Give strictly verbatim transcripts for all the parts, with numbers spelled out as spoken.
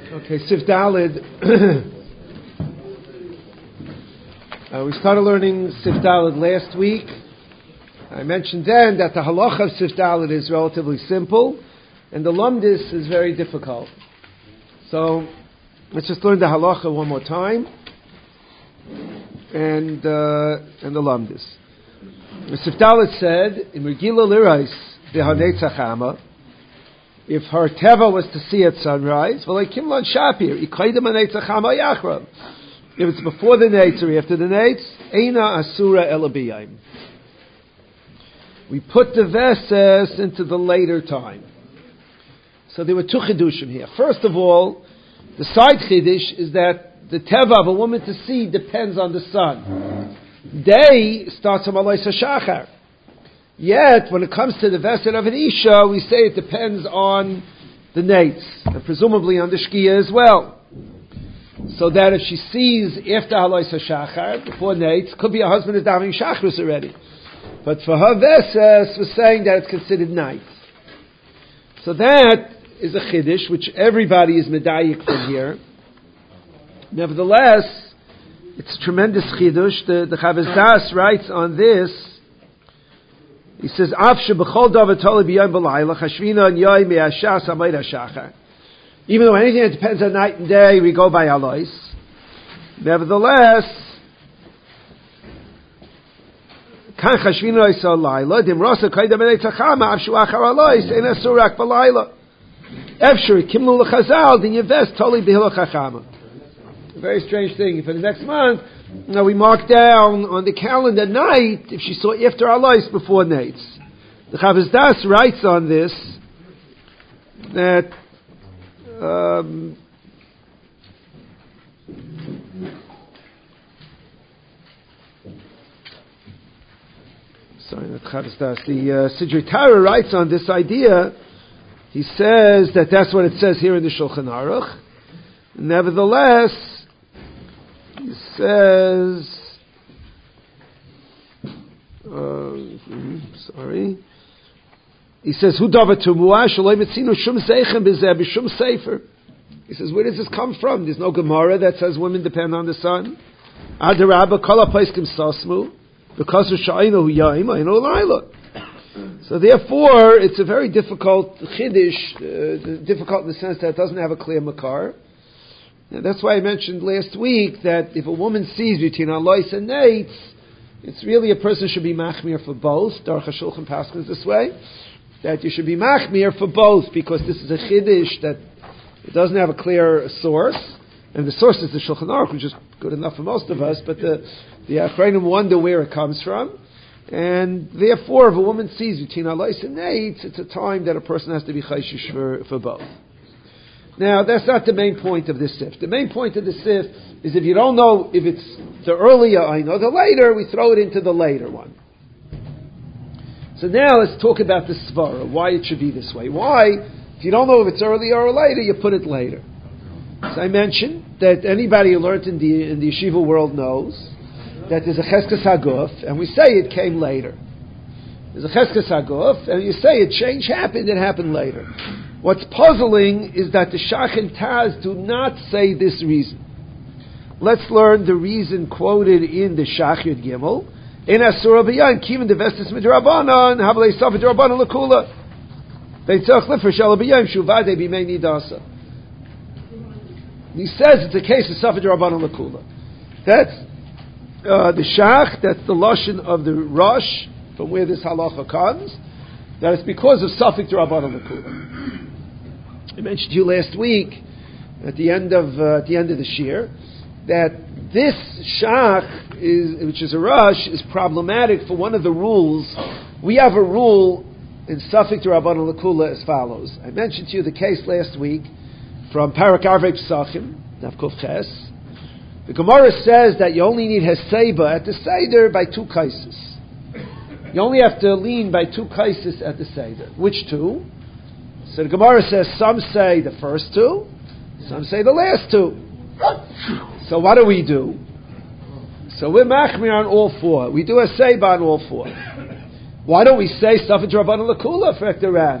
Okay, Sif Dalid. uh, we started learning Sif Dalid last week. I mentioned then that the halacha of Sif Dalid is relatively simple, and the lumdis is very difficult. So let's just learn the halacha one more time, and uh, and the lumdis. Sif Dalid said in Regila Lirais v'Hanetzachama, if her teva was to see at sunrise, if it's before the Neitz or after the Neitz, Eina Asura Elabiyim. We put the Veses into the later time. So there were two chidushim here. First of all, the side chidush is that the teva of a woman to see depends on the sun. Day starts on Malay Shachar. Yet, when it comes to the vesed of an Isha, we say it depends on the Neitz, and presumably on the Shkia as well. So that if she sees after Haloi Shachar, before Neitz, could be her husband is davening Shachris already. But for her Veses, we're saying that it's considered night. So that is a Chiddush, which everybody is medayik from here. Nevertheless, it's a tremendous Chiddush. The, the Chavis Das writes on this. He says, even though anything that depends on night and day, we go by Alois. Nevertheless, a very strange thing. For the next month, now we mark down on the calendar night if she saw after Alois before Neitz. The Chavis Das writes on this that um, sorry, not Chavis Das. The uh, Sidrei Torah writes on this idea. He says that that's what it says here in the Shulchan Aruch. Nevertheless, he says, uh, sorry, he says, Hu davar tumuah shaloi metzinu shum zeichem b'zeh b'shum sefer. He says, where does this come from? There's no Gemara that says women depend on the sun. Adarabba kol hapaiskim sasmu because of sha'inu hu ya'im ayinu layla. So therefore, it's a very difficult chiddush, uh, difficult in the sense that it doesn't have a clear makar. And that's why I mentioned last week that if a woman sees between Alois and Neitz, it's really a person should be machmir for both. Daruch HaShulchan Paschal is this way, that you should be machmir for both, because this is a chiddush that it doesn't have a clear source, and the source is the Shulchan Aruch, which is good enough for most of us, but the the Achronim wonder where it comes from, and therefore if a woman sees between Alois and Neitz, it's a time that a person has to be chayshish for, for both. Now, that's not the main point of this sif. The main point of the sif is if you don't know if it's the earlier I know, the later, we throw it into the later one. So now let's talk about the svara, why it should be this way. Why? If you don't know if it's earlier or later, you put it later. So I mentioned that anybody who learned in the, in the yeshiva world knows that there's a cheskes haguf, and we say it came later. There's a cheskes haguf, and you say a change happened, it happened later. What's puzzling is that the Shach and Taz do not say this reason. Let's learn the reason quoted in the Shach Yud Gimel. In Asura B'yan, Kivin Devestis Midrabanan, Havlei Safa Drabanan Lakula. They took Lifer Shala B'yan, Shuvade B'mei Nidasa. He says it's a case of Safa Drabanan Lakula. That's uh, the Shach, that's the Lashon of the Rosh, from where this halacha comes, that it's because of Safik Drabanan Lakula. I mentioned to you last week, at the end of uh, at the end of the shir, that this shach is, which is a rush, is problematic for one of the rules. We have a rule in Safik Rabbanan Lakula as follows. I mentioned to you the case last week from Parak Arvei Pesachim, Navkuf Ches. The Gemara says that you only need Heseba at the Seder by two kaisis. You only have to lean by two kaisis at the Seder. Which two? So the Gemara says some say the first two, some say the last two. So what do we do? So we're machmir on all four. We do a seiba on all four. Why don't we say Safed Rabbanan Lakula for Ektaran?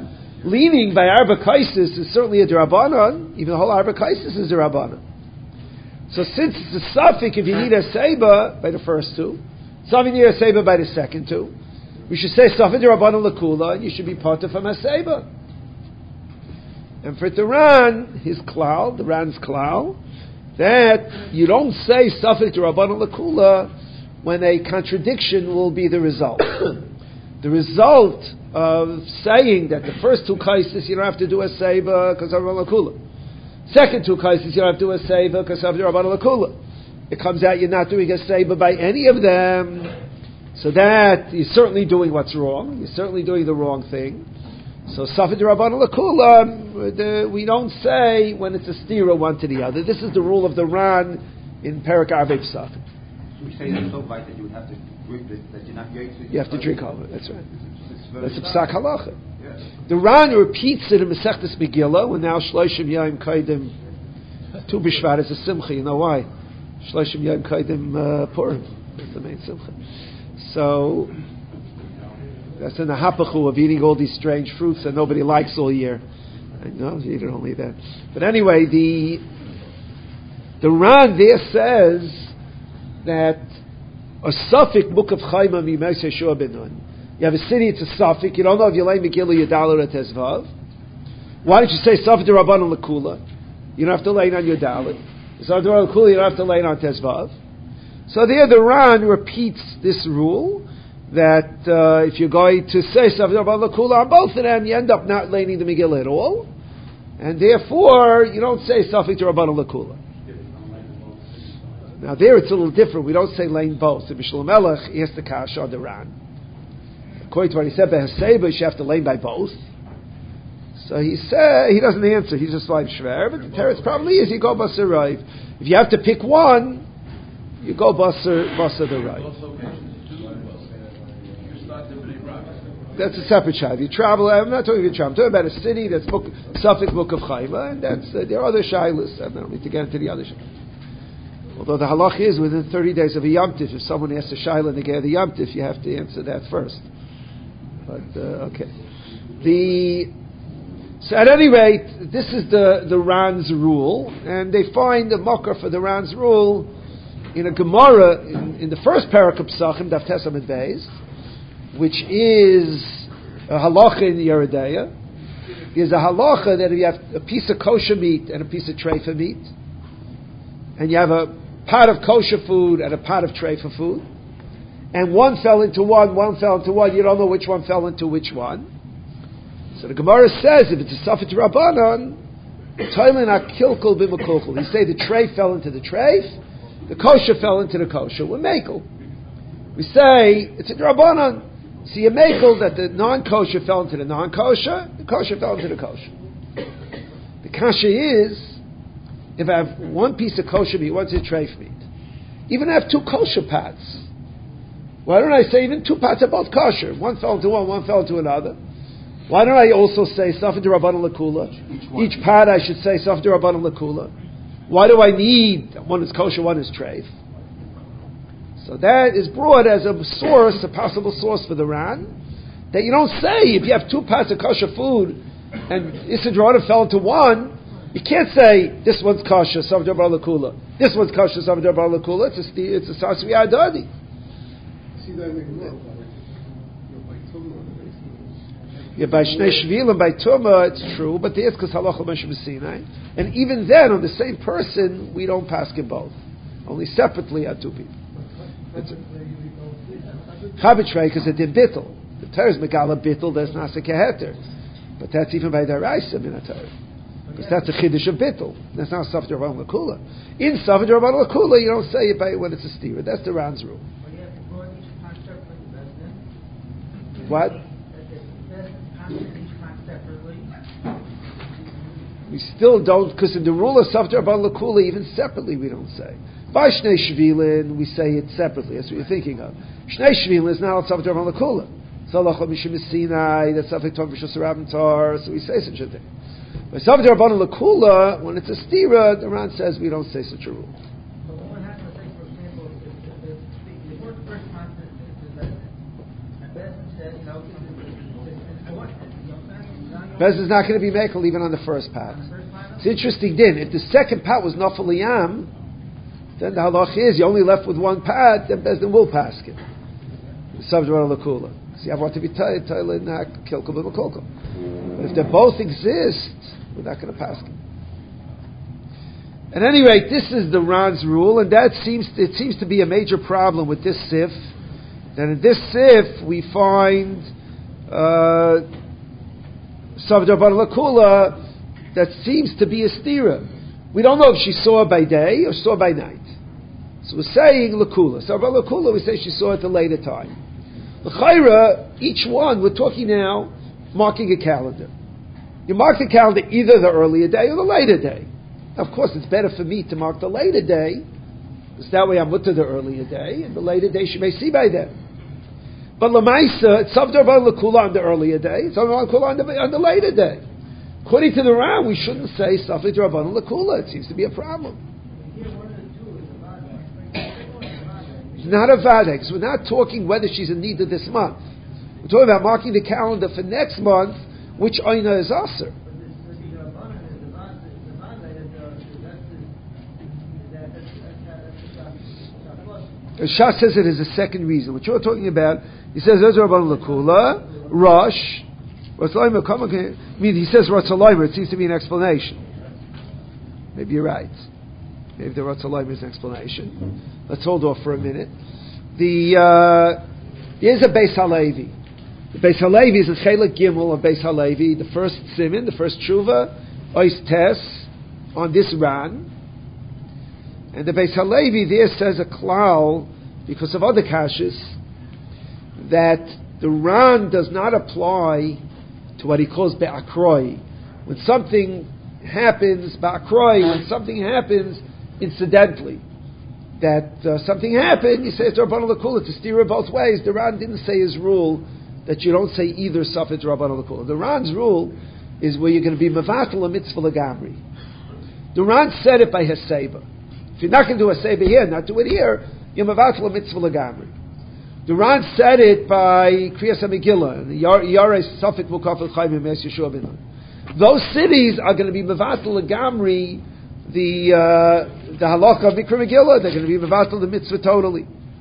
leaning by Arba Kaisis is certainly a Derabanan, even the whole Arba Kaisis is Derabanan. So since it's a suffix, if you need a Seba by the first two, so if you need a Seba by the second two, we should say Safed Derabanan Lakula, and you should be parted from a Seba. And for the Ran, his klal, the Ran's klal, that you don't say Safed Derabanan Lakula when a contradiction will be the result. The result of saying that the first two kaisis you don't have to do a seiba because of Rabban Lakula. Second two kaisis you don't have to do a seiba because of Rabban Lakula. It comes out you're not doing a seiba by any of them. So that you're certainly doing what's wrong. You're certainly doing the wrong thing. So Safed Rabban Lakula, we don't say when it's a stira one to the other. This is the rule of the Ran in Perak Arvei Pesach. We say that so bad that you would have to drink this, that you're not going to. You have to drink all of it. That's right. That's a psak halacha. Yes. The Ran repeats it in Masechtas Megillah when now Shloshim Yom Kaidim Tu B'Shvat is a simcha. You know why? Shloshim Yom Kaidim uh, Purim. That's the main simcha. So that's an hapachu of eating all these strange fruits that nobody likes all year. I know you eat it only then. But anyway, the the Ran there says that a suffix book of Chaima Mimei Yeshua ben Nun. You have a city, it's a suffix. You don't know if you lay Megillah Yadalar at Tezvav. Why don't you say Safed Rabbanan Lakula? You don't have to lay it on your Dalit. Safed Rabbanan Lakula, you don't have to lay it on Tezvav. So there the Ran repeats this rule that uh, if you're going to say Safed Rabbanan Lakula on both of them, you end up not laying the Megillah at all. And therefore, you don't say Safed Rabbanan Lakula. Now there it's a little different. We don't say lane both. In Mishloach Melech, he has to kash on the Ran. According to what he said by Haseba, you have to lane by both. So he said he doesn't answer. He's just like shver. But the teretz probably is you go basar right. If you have to pick one, you go basar basar the right. That's a separate shayla. You travel. I'm not talking about travel. I'm talking about a city that's book, suffix book of Chayma, and that's uh, there are other shaylas. I don't need to get into the other shaylas. Although the halach is within thirty days of a Yom Tif, if someone asks a shayla in the day of the Yom Tif, you have to answer that first. But, uh, okay. The, so at any rate, this is the, the Ran's rule, and they find the mocker for the Ran's rule in a Gemara, in, in the first parak of Pesachim, Daf Tes Amud Beis, which is a halacha in the Yeridea. There's a halacha that if you have a piece of kosher meat and a piece of treifa meat, and you have a pot of kosher food and a pot of treifa food, and one fell into one, one fell into one, you don't know which one fell into which one. So the Gemara says, if it's a Safed Rabbanan, Toilin HaKilkul B'Makulkul. You say the tray fell into the tray, the kosher fell into the kosher. We're makel. We say, it's a Rabbanan. So you makel that the non-kosher fell into the non-kosher, the kosher fell into the kosher. The kasha is, if I have one piece of kosher meat, one's a treif meat, even I have two kosher pots, why don't I say even two pots are both kosher? One fell into one, one fell into another. Why don't I also say Safed Rabbanan Lakula? Each, Each pot I should say Safed Rabbanan Lakula. Why do I need one is kosher, one is treif? So that is brought as a source, a possible source for the Ran, that you don't say if you have two pots of kosher food and Isidrona fell into one, you can't say this one's kosher, Safed Rabbanan Lakula. This one's kosher, Safed Rabbanan Lakula. It's a it's a Sasvi Adadi. Yeah, by Shnei Shvil and by Tumah, it's true, but the Itzkas Halacha Moshe Sinai, and even then, on the same person, we don't pass him both. Only separately are two people. Chavitrei, because it did bittul. The Torah is Megala bittul, there's Nasa Keheter. But that's even by the Raisa in the Torah. Because that's a Chiddush of bittul. That's not Safed Rabbanan Lakula. In Safed Rabbanan Lakula, you don't say it by when it's a stira. That's the Ran's rule. What? We still don't, because in the rule of Safed Rabbanan Lakula, even separately we don't say. By Shnei Shvilin, we say it separately. That's what you're thinking of. Shnei Shvilin is not Safed Rabbanan Lakula. Salach Mishim Sinai, that's Safed Tom B'Shus Rabban Tar, so we say such a thing. By Safed Rabbanan Lakula, when it's a stira, the Ran says we don't say such a rule. Bez's not going to be mekel even on the first pat. It's interesting. Then, if the second pat was nafal yam, then the halach is you only left with one pat. Then Bezdin will pass it. Subject lakula. So you have what to be tied, tied not kilkel b'makolkel. But if they both exist, we're not going to pass it. At any rate, this is the Ran's rule, and that seems it seems to be a major problem with this sif. That in this sif we find Savdar Bar Lakula that seems to be a stira. We don't know if she saw by day or saw by night. So we're saying Lakula. Savdar Bar Lakula, we say she saw at a later time. L'chaira, each one, we're talking now, marking a calendar. You mark the calendar either the earlier day or the later day. Of course, it's better for me to mark the later day, because that way I'm mutter the earlier day, and the later day she may see by then. But Lamaisa, it's Savdar Bar Lakula on the earlier day, it's Savdar Bar Lakula on the, on the later day. According to the Ram, we shouldn't say Savdar Bar Lakula. It seems to be a problem. It's not a vada, because we're not talking whether she's in need of this month. We're talking about marking the calendar for next month, which Aina is Aser. Shas says it is a second reason. What you're talking about, he says, Ezra Rabban Lakula, Rosh, Ratzalayim, I mean, he says Ratzalayim, it seems to be an explanation. Maybe you're right. Maybe the Ratzalayim is an explanation. Let's hold off for a minute. The, uh, there's a Beis Halevi. The Beis Halevi is a Chelek Gimel of Beis Halevi, the first Simin, the first Tshuva, Ois Tes, on this Ran. And the Beis Halevi there says a klal, because of other kashas, that the Ran does not apply to what he calls be'akroi. When something happens, be'akroi, when something happens incidentally, that uh, something happened, you say it's Rabban Lakula, to steer it both ways. The Ran didn't say his rule that you don't say either Safed Rabban Lakula. The Ran's rule is where you're going to be mevatel a mitzvah legamri. The Ran said it by Heseba. If you're not going to do a Seba here, not do it here, you're mevatel a mitzvah legamri. The Ran said it by Kriyas HaMegillah, and Yarei Safed Mukafel Chaim Mes Yeshua B'Nai. Those cities are going to be mevatel legamri the uh, the halacha of Mikra Megillah. They're going to be mevatel the mitzvah totally.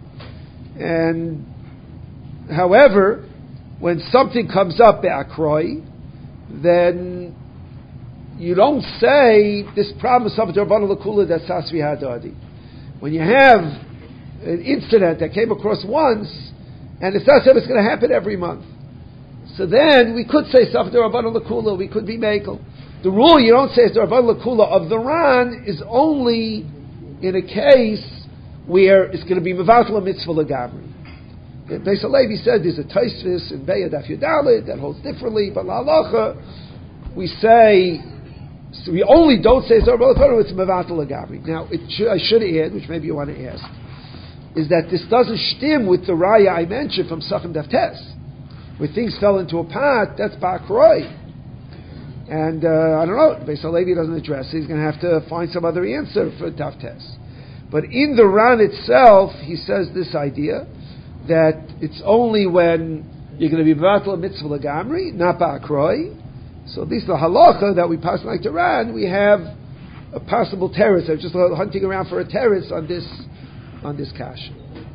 And however, when something comes up be'akroi, then you don't say this problem of Savdar Bar Lakula that Sasvi Hadadi. When you have an incident that came across once, and it's not said it's going to happen every month, so then we could say Savdar Bar Lakula, we could be Mekel. The rule you don't say Savdar Bar Lakula of the Ran is only in a case where it's going to be Mevatel Mitzvah Legamri. Beis Halevi said there's a Taisvis in Be'ah Daf Yudalid that holds differently, but La Halacha, we say, so we only don't say Savdar Bar Lakula, it's Mevatel Legamri. Now, it should, I should add, which maybe you want to ask, is that this doesn't stem with the Raya I mentioned from Sachem Daf Tes. Where things fell into a pot, that's Ba'akroi. And uh, I don't know, Beis Halevi doesn't address it. He's going to have to find some other answer for Daf Tes. But in the Ran itself, he says this idea that it's only when you're going to be Mevatel Mitzvah Legamri, not Ba'akroi. So at least the halacha that we pass like the Ran, we have a possible terrace. I'm just hunting around for a terrace on this on this kasha.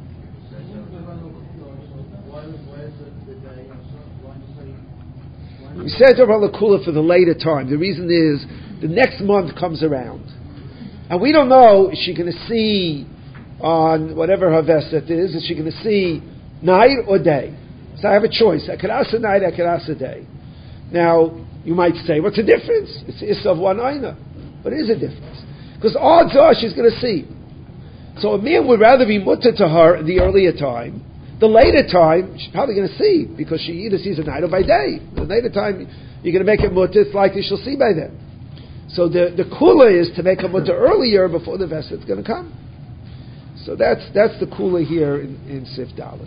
We said Rabban Lakula for the later time. The reason is the next month comes around, and we don't know is she going to see on whatever her vestet is. Is she going to see night or day? So I have a choice. I could ask a night. I could ask a day. Now you might say, what's the difference? It's Issa of one aina, but it is a difference because odds are she's going to see. So a man would rather be mutter to her in the earlier time. The later time, she's probably going to see, because she either sees at night or by day. The later time, you're going to make it mutter, it's likely she'll see by then. So the, the kula is to make a mutter earlier before the veset's going to come. So that's that's the kula here in, in Sif Dalet.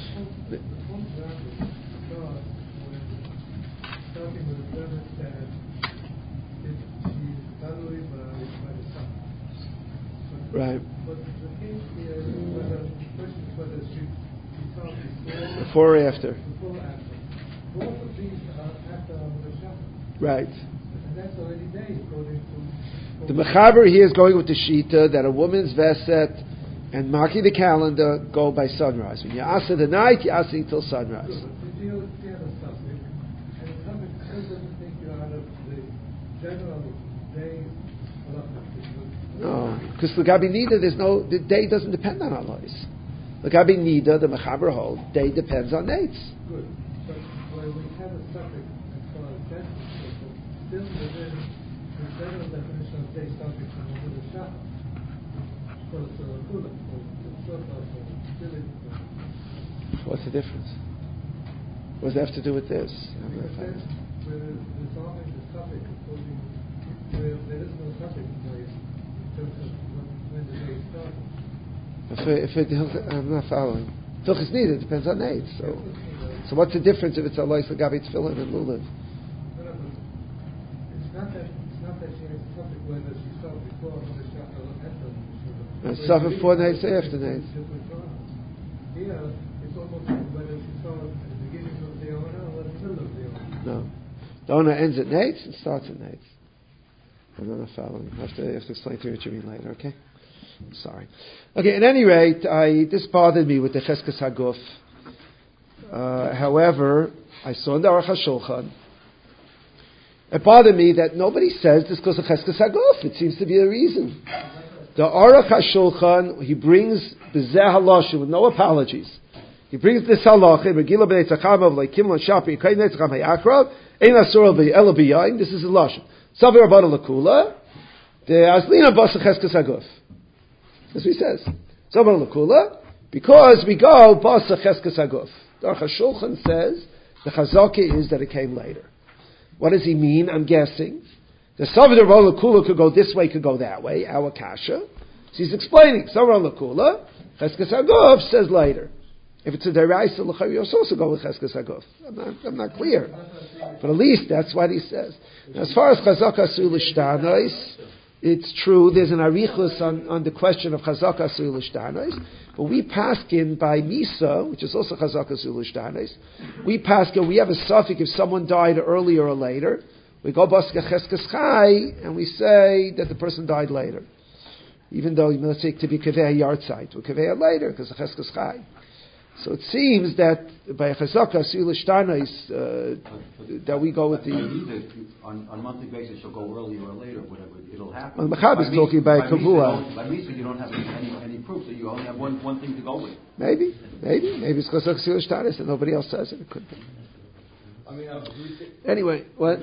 Right. Before or after? Before or after. Both of these are after Rosh Hashanah. Right. And that's already day according to... The Mechaber here is going with the Shita that a woman's Veset and marking the calendar go by sunrise. When you ask the night, you ask till sunrise. If you have a suffix, and the suffix doesn't take you out of the general day halacha. No, because L'gabi Nida, there's no, the day doesn't depend on Allah's. L'gabi Nida, the Mechaber hold, day depends on dates. Good. But when we have a suffix as far as that is concerned, still within the general definition of day suffix and over the Shachar. Because uh, Kula, or Shofar, or Stilit. What's the difference? What does that have to do with this? Because then, we're resolving the suffix according where there is no suffix place in terms of when, when the day starts. If it, if it, I'm not following. Filchus Nida depends on dates. So, so what's the difference if it's Alois L'gabi Tefillin and Lulav? No, no, but it's not that it's not that she has a suffix whether she saw before or the Shachar or after the Shachar. It's suffer before nights, after nights. Here, it's almost whether she saw it at the beginning of the Ona or at the middle of the Ona. No. The Ona ends at nights and starts at nights. I'm not following. I have to, I have to explain to you what you mean later, okay? I'm sorry. Okay, at any rate, I, this bothered me with the Cheskes HaGuf. Uh, however, I saw in the Aruch HaShulchan, it bothered me that nobody says this because of Cheskes HaGuf. It seems to be a reason. The Aruch HaShulchan, he brings B'zeh HaLashon with no apologies. He brings this halacha, Megillah b'nei Tzachamav, like Kimlon Shapi, Kain b'nei Tzacham HaYakrav, Ein Asur Ela B'yayin, this is the Lashon. Savi Rabbana L'Kula, the Aslina Basa Cheskes HaGuf. That's what he says. Savi Rabbana L'Kula, because we go Basa Cheskes HaGuf. The Aruch HaShulchan says, the Chazaka is that it came later. What does he mean? I'm guessing. The Savi Rabbana L'Kula could go this way, could go that way, our Kasha. So he's explaining, Savi Rabbana L'Kula, Cheskes HaGuf says later. If it's a deraisa l'chayr, you also go with Cheskes HaGuf. I'm not, I'm not clear, but at least that's what he says. Now, as far as Chazak Asur L'Shtanos, it's true. There's an arichus on, on the question of Chazak Asur L'Shtanos, but we paskin by Misa, which is also Chazak Asur L'Shtanos. We paskin. We have a suffix if someone died earlier or later. We go baska Cheskes Chai and we say that the person died later, even though let's say to be kaveh yard site, we kaveh later because of Cheskes Chai. So it seems that by Chazaka Asur L'Shtanos uh, that we go with the on on a monthly basis you'll go earlier or later, whatever it'll happen. Well, Machab is talking by Kavua. By Misa you don't have any, any proof, so you only have one one thing to go with. Maybe, maybe, maybe it's Chazaka Asur L'Shtanos and nobody else says it. It could be. I mean, uh, anyway, what?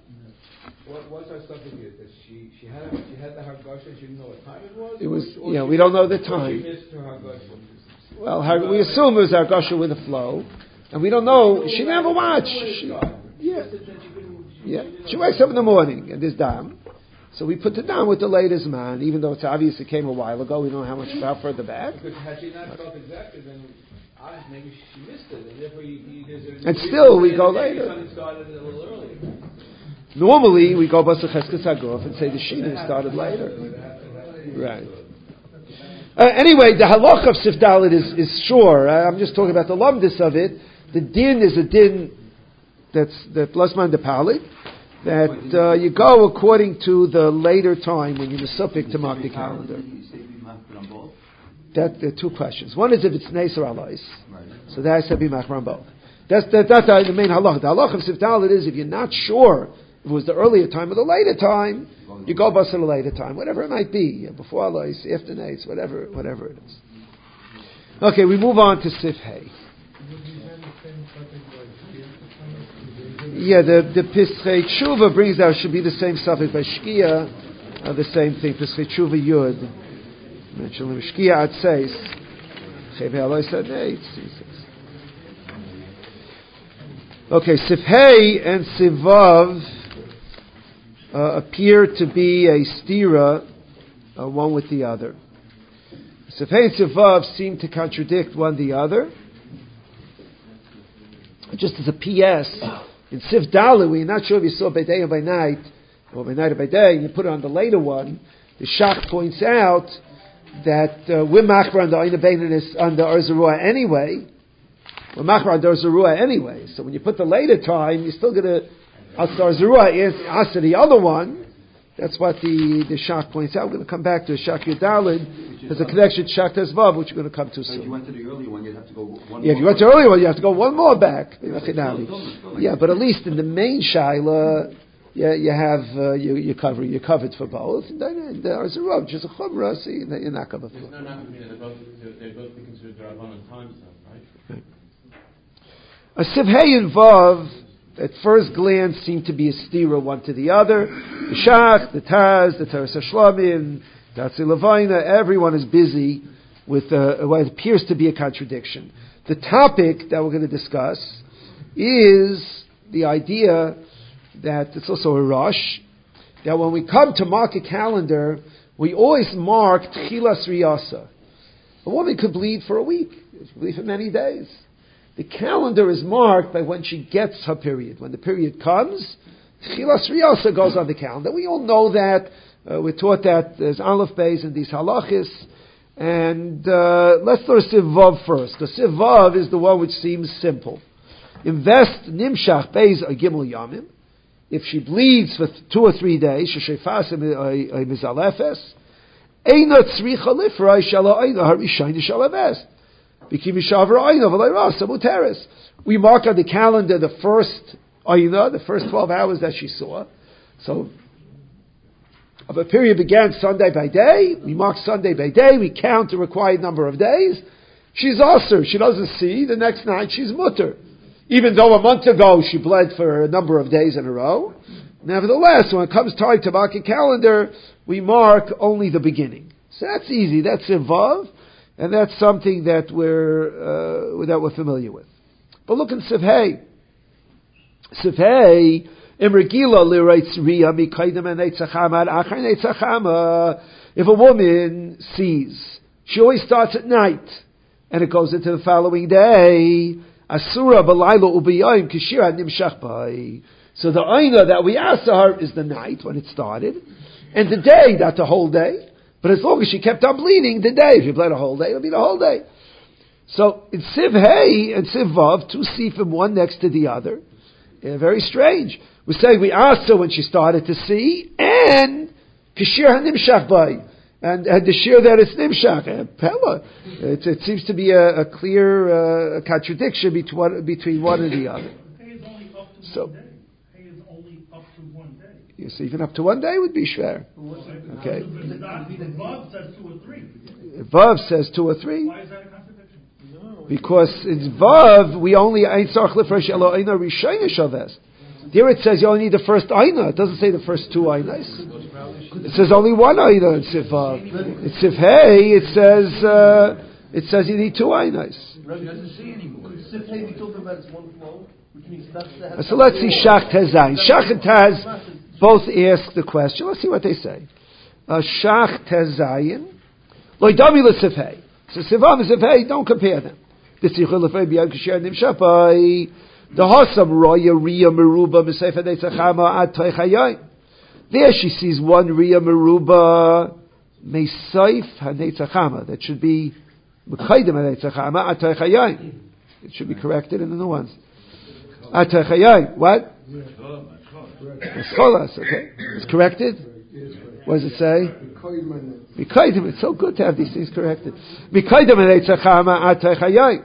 What what's our subject here? That she she had she had the Hargasha, she didn't know what time it was. It was, or, or yeah. she, We don't know the time. She missed her Hargasha. Well, her, we assume it was Hargasha with a flow, and we don't know. She never watched. She, yeah, yeah. She wakes up in the morning and there's dam, so we put it down with the latest man, even though it's obvious it came a while ago. We don't know how much how further back. Because had she not felt exactly, then ah, maybe she missed it, and therefore you, you, there's a and still we go later. Started a little earlier. Normally we go Basa Cheskes HaGuf and say the Shina started later. Right. Uh, anyway, the halach of Sif Dalet is, is sure. Uh, I'm just talking about the lumdis of it. The din is a din that's the plasman de palik, that uh, you go according to the later time when you're mesupik to mark the calendar. That there are two questions. One is if it's Neis or Alais. So that has to be machmer on both. That's that, that's the main halach. The halach of Sif Dalet is if you're not sure if it was the earlier time or the later time, you go bus at a later time, whatever it might be, before Alais, after Neis, whatever, whatever it is. Okay, we move on to Sif Hey. Yeah, the the Pischei Tshuva brings out should be the same suffix by Shkia, uh, the same thing. Pischei Tshuva Yud. Mention Shkia Atzeis. Chevei Alais Adnei. Okay, Sif Hey and Sivav Uh, appear to be a stira, uh, one with the other. Sifhei and Sivav seem to contradict one the other. Just as a P S, in Sif Dalet, we're not sure if you saw by day or by night, or by night or by day, and you put it on the later one, the Shach points out that uh, we're machmer on the Oina Beininus on the Arzarua anyway. We're machmer on the Arzarua anyway. So when you put the later time, you're still going to Asar Zerua is Asa the other one. That's what the, the Shach points out. We're going to come back to Shach Yudalid. There's a connection to Shach Tezvav, which we're going to come to So soon. if you went to the earlier one, you'd have to go one Yeah, if more you went to back. earlier one, you have to go one more back. Still, still, Yeah, but at least in the main Shaila, yeah, you have, uh, you, you cover, you're covered for both. And then there's a rub, which is a Chumrah, so you're not covered for both. There's no Nafkamina, they're both, they're both be considered Rabbanan time zone, right? A Sivhei and Vav, at first glance, seem to be a stira one to the other. The Shach, the Taz, the Teres HaShlamim, the Atzi Levina, everyone is busy with uh, what appears to be a contradiction. The topic that we're going to discuss is the idea that it's also a rush, that when we come to mark a calendar, we always mark Tchilas Riyasa. A woman could bleed for a week, she could bleed for many days. The calendar is marked by when she gets her period. When the period comes, Tchilas Riyasa goes on the calendar. We all know that. Uh, we're taught that there's Aleph Beis and these halachis. And uh, let's learn Siv Vav first, because Siv Vav is the one which seems simple. Invest Nimshach Beis a Gimel Yamim. If she bleeds for two or three days, Sheshefas a Mizalefes, Eina Tzricha Lifrei Shala Eina Harishayni Shalaves. We mark on the calendar the first Aina, the first twelve hours that she saw. So, if a period began Sunday by day, we mark Sunday by day, we count the required number of days. She's Aser, she doesn't see, the next night she's Mutter. Even though a month ago she bled for a number of days in a row. Nevertheless, when it comes time to mark a calendar, we mark only the beginning. So that's easy, that's Vav. And that's something that we're uh, that we're familiar with. But look in Sivhei. Sivhei imregila liraitz riya mikaydem eneitzachama achar neitzachama. If a woman sees, she always starts at night, and it goes into the following day. Asura balayla ubiyayim kishira nimshach bai. So the aina that we asked her is the night when it started, and the day, that's the whole day. But as long as she kept on bleeding, the day, if you bled a whole day, it'll be the whole day. So, in Siv Hey and Siv Vav, two sifim, one next to the other. Yeah, very strange. We're saying we asked her when she started to see, and Kishir HaNimshach Bai. And, and the shir that it's Nimshach. Pella. It, it seems to be a, a clear uh, contradiction between one, between one and the other. Hey is only up to So, one day. Hey is only up to one day. Yes, even up to one day would be shver. Okay. The Vav says two or three. Vav says two or three. Why is that a contradiction? No. Because it's Vav, we only Ein Tzarech Lifresh Elo Eina Rishayna Shaves. Here it says you only need the first Eina. It doesn't say the first two Einas. It says only one Eina in Sif Vav. In Sif Hey, it says uh, it says you need two Einas. Rabbi doesn't see anymore. Sif Hey, we talking about it's one flow, which means that's the. So let's see Shach Tezayin. Shach and Taz both ask the question. Let's see what they say. Uh, Shach Tezayin. Loidami l'Sif Hey. So Sif Vav and Sif Hey, don't compare them. The Tzichul Lefei B'Yad K'Sher Nimshapai. The Hosam Roya Riya Meruba M'Sefer Neitzachama Ad Toich. There she sees one Riya Meruba Meseif HaNeitzachama. That should be M'Kaydem HaNeitzachama Ad Toich. It should be corrected in the new ones. Ad Toich. What? Scholas, okay. It's corrected? What does it say? M'Kaydem. It's so good to have these things corrected. M'Kaydem HaNeitzachama Ad Toich.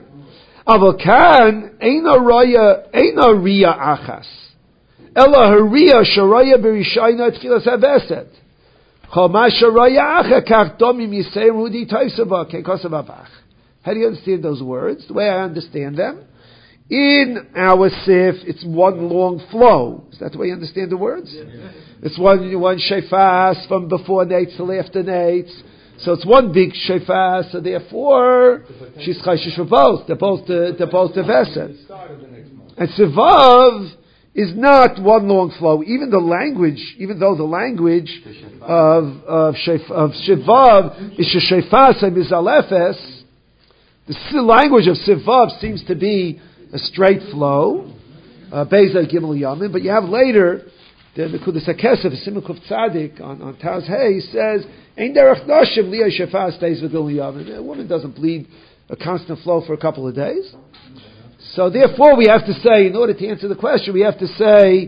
Avokan eina raya eina riya achas, ela hariya sharaya berishayna tchilas haveset. Chama sharaya acha kach domim yisei rudi taisava kekosavavach. How do you understand those words? The way I understand them, in our sif, it's one long flow. Is that the way you understand the words? Yeah. It's one one shefas from before nates till after nates. So it's one big shefas, so therefore she's chayshish for both. They're both the they're both the veset. And Sivav is not one long flow. Even the language, even though the language of of Shef, of Shivav is shefas and mizalefes, the language of Sivav seems to be a straight flow, uh, Beza Gimel Yamin. But you have later the Nekudas HaKesef, Simon Kuf Tzadik on on Taz Hey says. Ein derech nashim liya shefas days v'gil yamin. A woman doesn't bleed a constant flow for a couple of days. So therefore we have to say, in order to answer the question, we have to say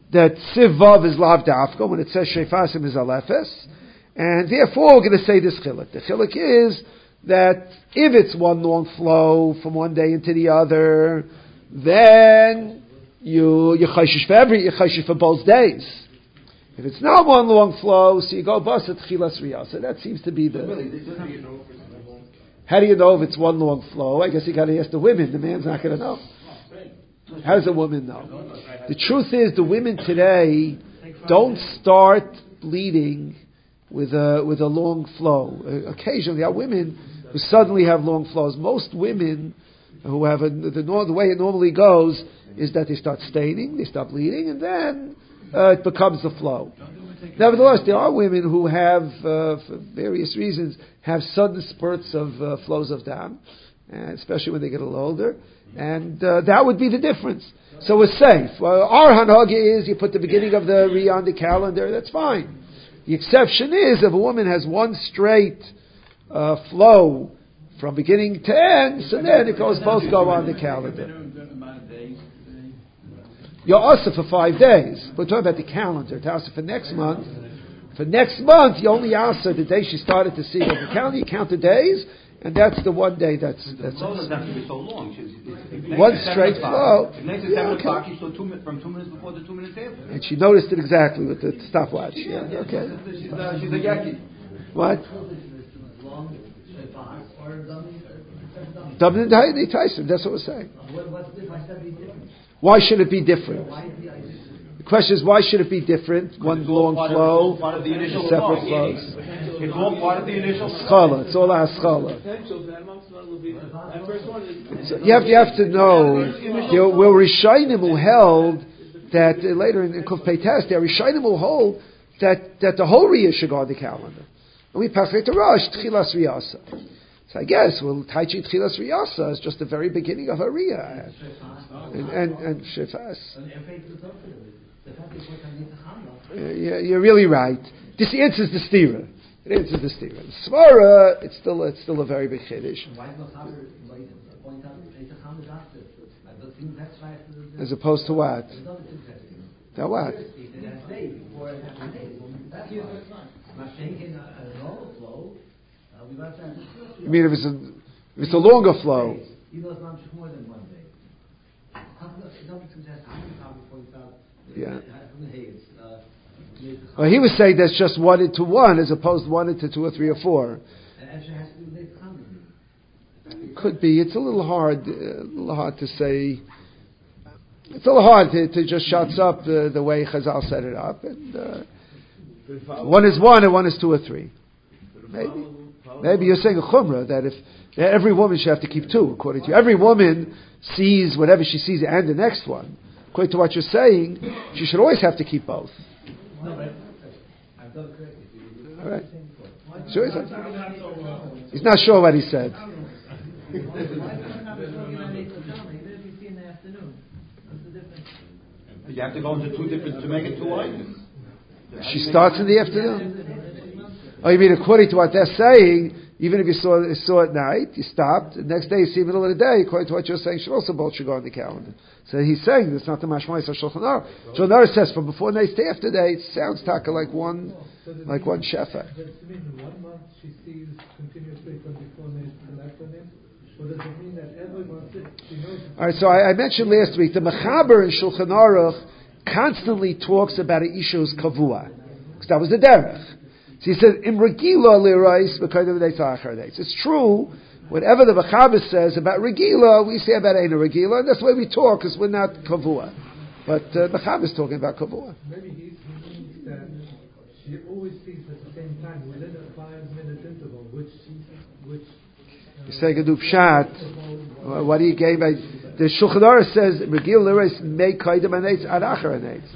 that Sivav is Lav Dafka, when it says Shefasim is Alefes, and therefore we're going to say this chiluk. The chiluk is that if it's one long flow from one day into the other, then you you chayshish for every you chayshish for both days. If it's not one long flow, so you go bus at Chilas Riyasa. That seems to be the. How do you know if it's one long flow? I guess you got to ask the women. The man's not going to know. How does a woman know? The truth is, the women today don't start bleeding with a with a long flow. Uh, occasionally, there are women who suddenly have long flows. Most women who have a, the, the way it normally goes is that they start staining, they start bleeding, and then uh, it becomes the flow. Nevertheless, there are women who have, uh, for various reasons, have sudden spurts of uh, flows of dam, uh, especially when they get a little older, and uh, that would be the difference. So we're safe. Well, our hanhaga is you put the beginning of the Riyah on the calendar, that's fine. The exception is if a woman has one straight uh, flow from beginning to end, so then it goes both go on the calendar. You're also for five days. We're talking about the calendar. To also for next month. For next month, you only answer the day she started to see on the calendar. You count the days, and that's the one day that's that's. The flow doesn't have to be so long. One straight flow. It makes it Yeah, seven okay. o'clock. You saw two minutes from two minutes before to two minutes after. And she noticed it exactly with the stopwatch. Yeah, Yeah, okay. She's, uh, she's a yaki. What? Dublin Tyson. That's what we're saying. Why should it be different? The question is, why should it be different? One long flow, Part of the initial separate flow. flows. It's all part of the initial Schala. It's all our schala. So you have you have to know. You know, where Rishonim who held that uh, later in, in Kuf Pei Tes, there Rishonim who hold that that the whole Riyah should go on the calendar, and we pass it to Rosh Tchilas Riyasa. So I guess, well, Taichi Tchilas Riyasa is just the very beginning of a Riyah. And, and, and Shefas. Uh, yeah, you're really right. This answers the stira. It answers the stira. The Svara, it's still, it's still a very big chiddush. As opposed to what? Now what? You mean if it's a, if it's a longer flow? Yeah. Well, he was saying that's just one into one as opposed to one into two or three or four. Could be. It's a little hard, uh, a little hard to say. It's a little hard to, to just shots up the, the way Chazal set it up. And uh, one is one and one is two or three. Maybe. Maybe you're saying a chumrah that if that every woman should have to keep two, according to you. Every woman sees whatever she sees and the next one. According to what you're saying, she should always have to keep both. All right. Sure, he's, not, he's not sure what he said. You have to go into two different to make it two items. She starts in the afternoon. Oh, you mean according to what they're saying, even if you saw you saw at night, you stopped, the next day you see middle of the day, according to what you're saying, should also both should go on the calendar. So he's saying that's not the Mashmois or Shulchan Aruch. Shulchan Aruch says from before night to after day, it sounds taka like one like one shefa. Does it mean one month she sees continuously from before night till after night? Or does it mean that every month she knows? All right, so I, I mentioned last week the Mechaber in Shulchan Aruch constantly talks about a issue's kavua, because that was the derech. So he said, "Im regila lirais b'kaydem dates achar dates." It's true. Whatever the Mechaber says about regila, we say about Eina regila, and that's why we talk, because we're not kavua. But uh, Mechaber is talking about kavua. Maybe he, he means that she always sees at the same time within a five-minute interval, which which. You say Gedup Shat. What do you gave? By, the Shulchan Aruch says regila lirais may kaydem anates ad achar anates.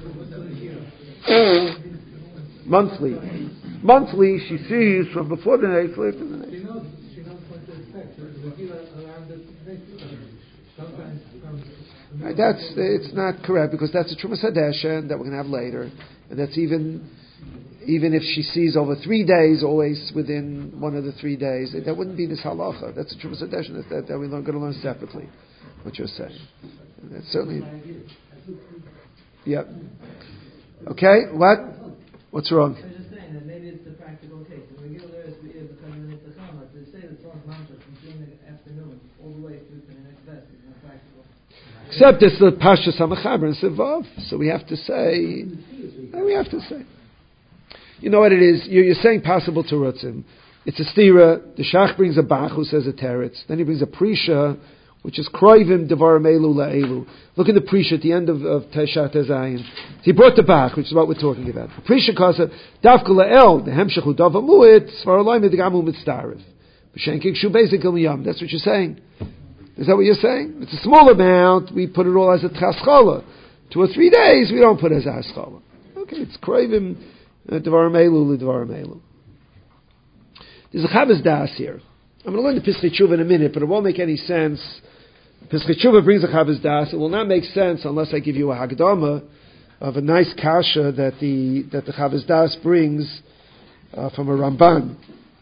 Monthly. Monthly, she sees from before the night to after the night. She knows, she knows what to expect. Regular around the night. Sometimes comes. Right, that's it's not correct because that's a Trumas Hadesha that we're going to have later, and that's even even if she sees over three days, always within one of the three days, that wouldn't be this halacha. That's a Trumas Hadesha that, that, that we're going to learn separately. What you're saying, and that's certainly, yep. Okay, what? What's wrong? I was just saying that maybe it's the practical case. If we give a lyric because of the Nitzachama, to say the song mantra from three in the afternoon all the way through to the next verse is not practical. Except it's the Pasha Samachaber and Sevav, so we have to say, uh, we have to say. You know what it is? You're, you're saying possible to Rutzim. It's a stira. The Shach brings a Bach who says a teretz. Then he brings a Prisha, which is Kroivim Devarim Elu La'elu. Look at the Prisha at the end of, of Teshat Tezayin. He brought the Bach, which is what we're talking about. The Prisha Kasa, Davka La'el, the Hemshech Udava Mu'it, Svarolayim Edgamu Mitzdarif. B'Shenkik Shu Bezik El Yom. That's what you're saying. Is that what you're saying? It's a small amount. We put it all as a Tchaschala. Two or three days, we don't put it as a Haschala. Okay, it's Kroivim Devarim Elu L'Devarim Elu. There's a Chavaz Das here. I'm going to learn the Pischei Tshuva in a minute, but it won't make any sense. Pischei Tshuva brings a Chavaz Das. It will not make sense unless I give you a Hagdama of a nice kasha that the that the Chavaz Das brings uh, from a Ramban.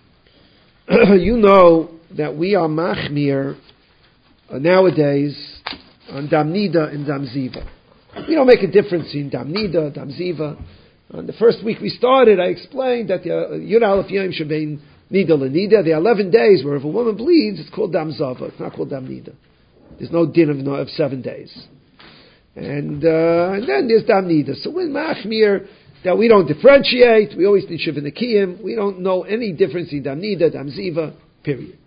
You know that we are machmir uh, nowadays on Dam Nida and Dam Ziva. We don't make a difference in Dam Nida, Dam Ziva. On the first week we started, I explained that the Yud Aleph Yom Shebein Nida L'Nida, the eleven days where if a woman bleeds, it's called Dam Zava. It's not called Dam Nida. There's no din of, of seven days. And, uh, and then there's Dam Nida. So we're machmir that we don't differentiate. We always need Shiv Nekiyim. We don't know any difference in Dam Nida, Dam Ziva, period.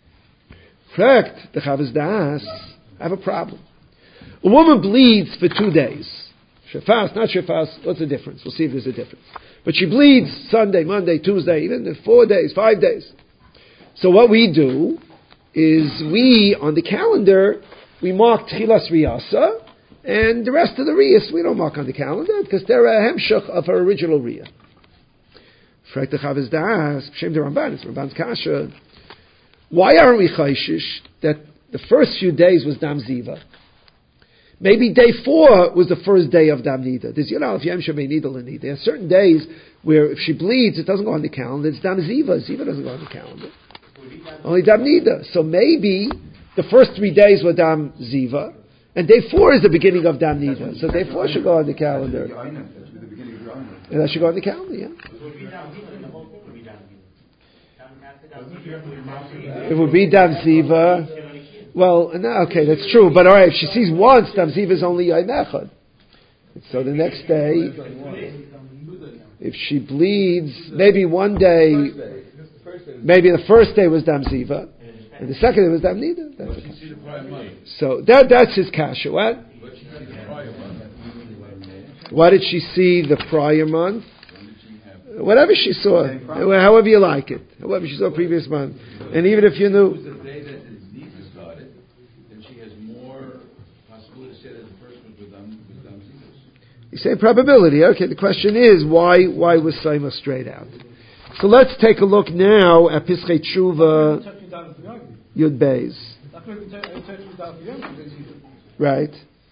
Correct. The Chavaz Das, I have a problem. A woman bleeds for two days. Shefas, not Shefas, what's the difference? We'll see if there's a difference. But she bleeds Sunday, Monday, Tuesday, even four days, five days. So what we do is we, on the calendar, we mark Tchilas Riyasa, and the rest of the Riyas we don't mark on the calendar, because they're a hemshach of her original Riyah. Frek the Chavaz Das, Shem the Ramban, it's Ramban's Kasha. Why aren't we chayshish that the first few days was Dam Ziva? Maybe day four was the first day of Dam Nida. There's, you know, if Yom Shemay Nida L'Nida. There are certain days where if she bleeds, it doesn't go on the calendar. It's Dam Ziva. Ziva doesn't go on the calendar. Only Dam Nida. So maybe the first three days were Dam Ziva, and day four is the beginning of Dam Nida. So day four should go on the calendar. And that should go on the calendar, yeah. It would be Dam Ziva. Well, no, okay, that's true. But all right, if she sees once, Dam Ziva is only Yom Echad. So the next day, if she bleeds, maybe one day, maybe the first day was Dam Ziva, and the second day was Dam Nida. That's okay. So that that's his kasha. What? What did she see the prior month? Whatever she saw, however you like it, however she saw previous month, and even if you knew. You say probability. Okay, the question is why why was Saima straight out? So let's take a look now at Pischei Tshuva Yud Beis. Right.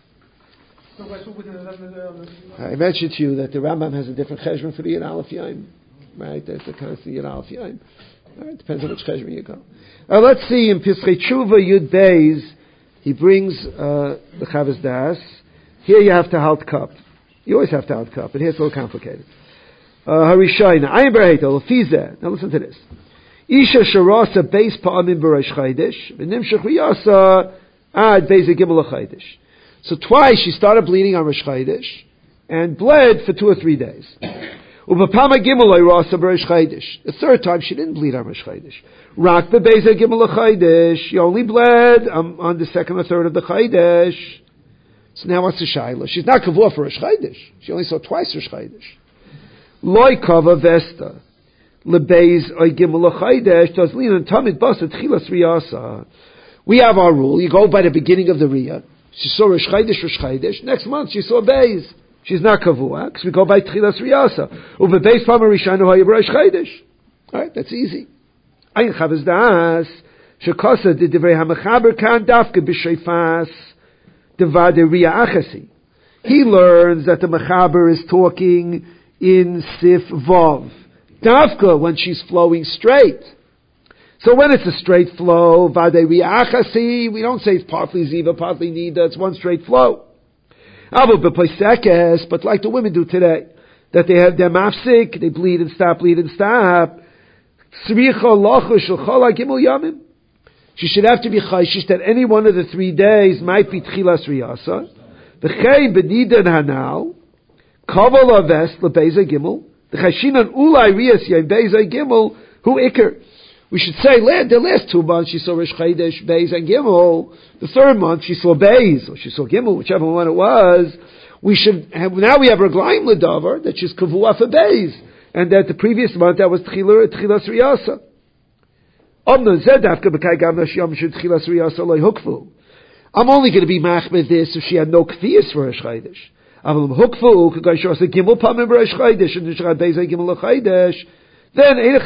I mentioned to you that the Rambam has a different cheshbon for the Yud Aleph Yom. Right, that's the constant Yud Aleph Yom. All right, depends on which cheshbon you go. Uh, let's see in Pischei Tshuva Yud Beis, he brings uh, the Chavaz Das. Here you have to halt cup. You always have to halt cup, but here it's a little complicated. Harishayna, Ayin Berhetel, Lefizeh. Now listen to this. Isha Sharasa Beis Pa'amim B'Rosh Chodesh, V'Nimshach Riyasa Ad Beis Gimel Chodesh. So twice she started bleeding on Rosh Chodesh and bled for two or three days. Uvapama Gimel Rasa B'Rosh Chodesh. The third time she didn't bleed on Rosh Chodesh. Rak Beis Gimel Chodesh. She only bled um, on the second or third of the Chodesh. So now what's the shayla? She's not kavua for Rosh Chodesh. She only saw twice Rosh Chodesh. Loi kava vesta lebeiz oy gimel chodesh does linan tamid basa tchilas riyasa. We have our rule. You go by the beginning of the riyah. She saw Rosh Chodesh, Rosh Chodesh. Next month she saw Beis. She's not kavua because we go by tchilas riyasa. Uve Beis pama rishanu hayib Rosh Chodesh. All right, that's easy. Ayin Chavaz Das shekasa de divrei hamachaber kan dafke b'sheifas. He learns that the Mechaber is talking in Sif Vav. Dafka, when she's flowing straight. So when it's a straight flow, Vade Riachasi, we don't say it's partly Ziva, partly Nida, it's one straight flow. But like the women do today, that they have their mafsik, they bleed and stop, bleed and stop. She should have to be chayshish that any one of the three days might be tchilas riyasa. V'chein b'nidan hanal, kaval aves lebeza gimel, the chashinan ulai riyas yay beza gimel, hu iker. We should say, the last two months she saw Rish Chodesh, Beis, and Gimel. The third month she saw Beis, or she saw Gimel, whichever one it was. We should have, now we have Reglaim L'davar, that she's Kavua for Beis. And that the previous month that was Tchilas Riyasa. I'm only going to be machmed this if she had no Kfiyas for Rish Chodesh. Then then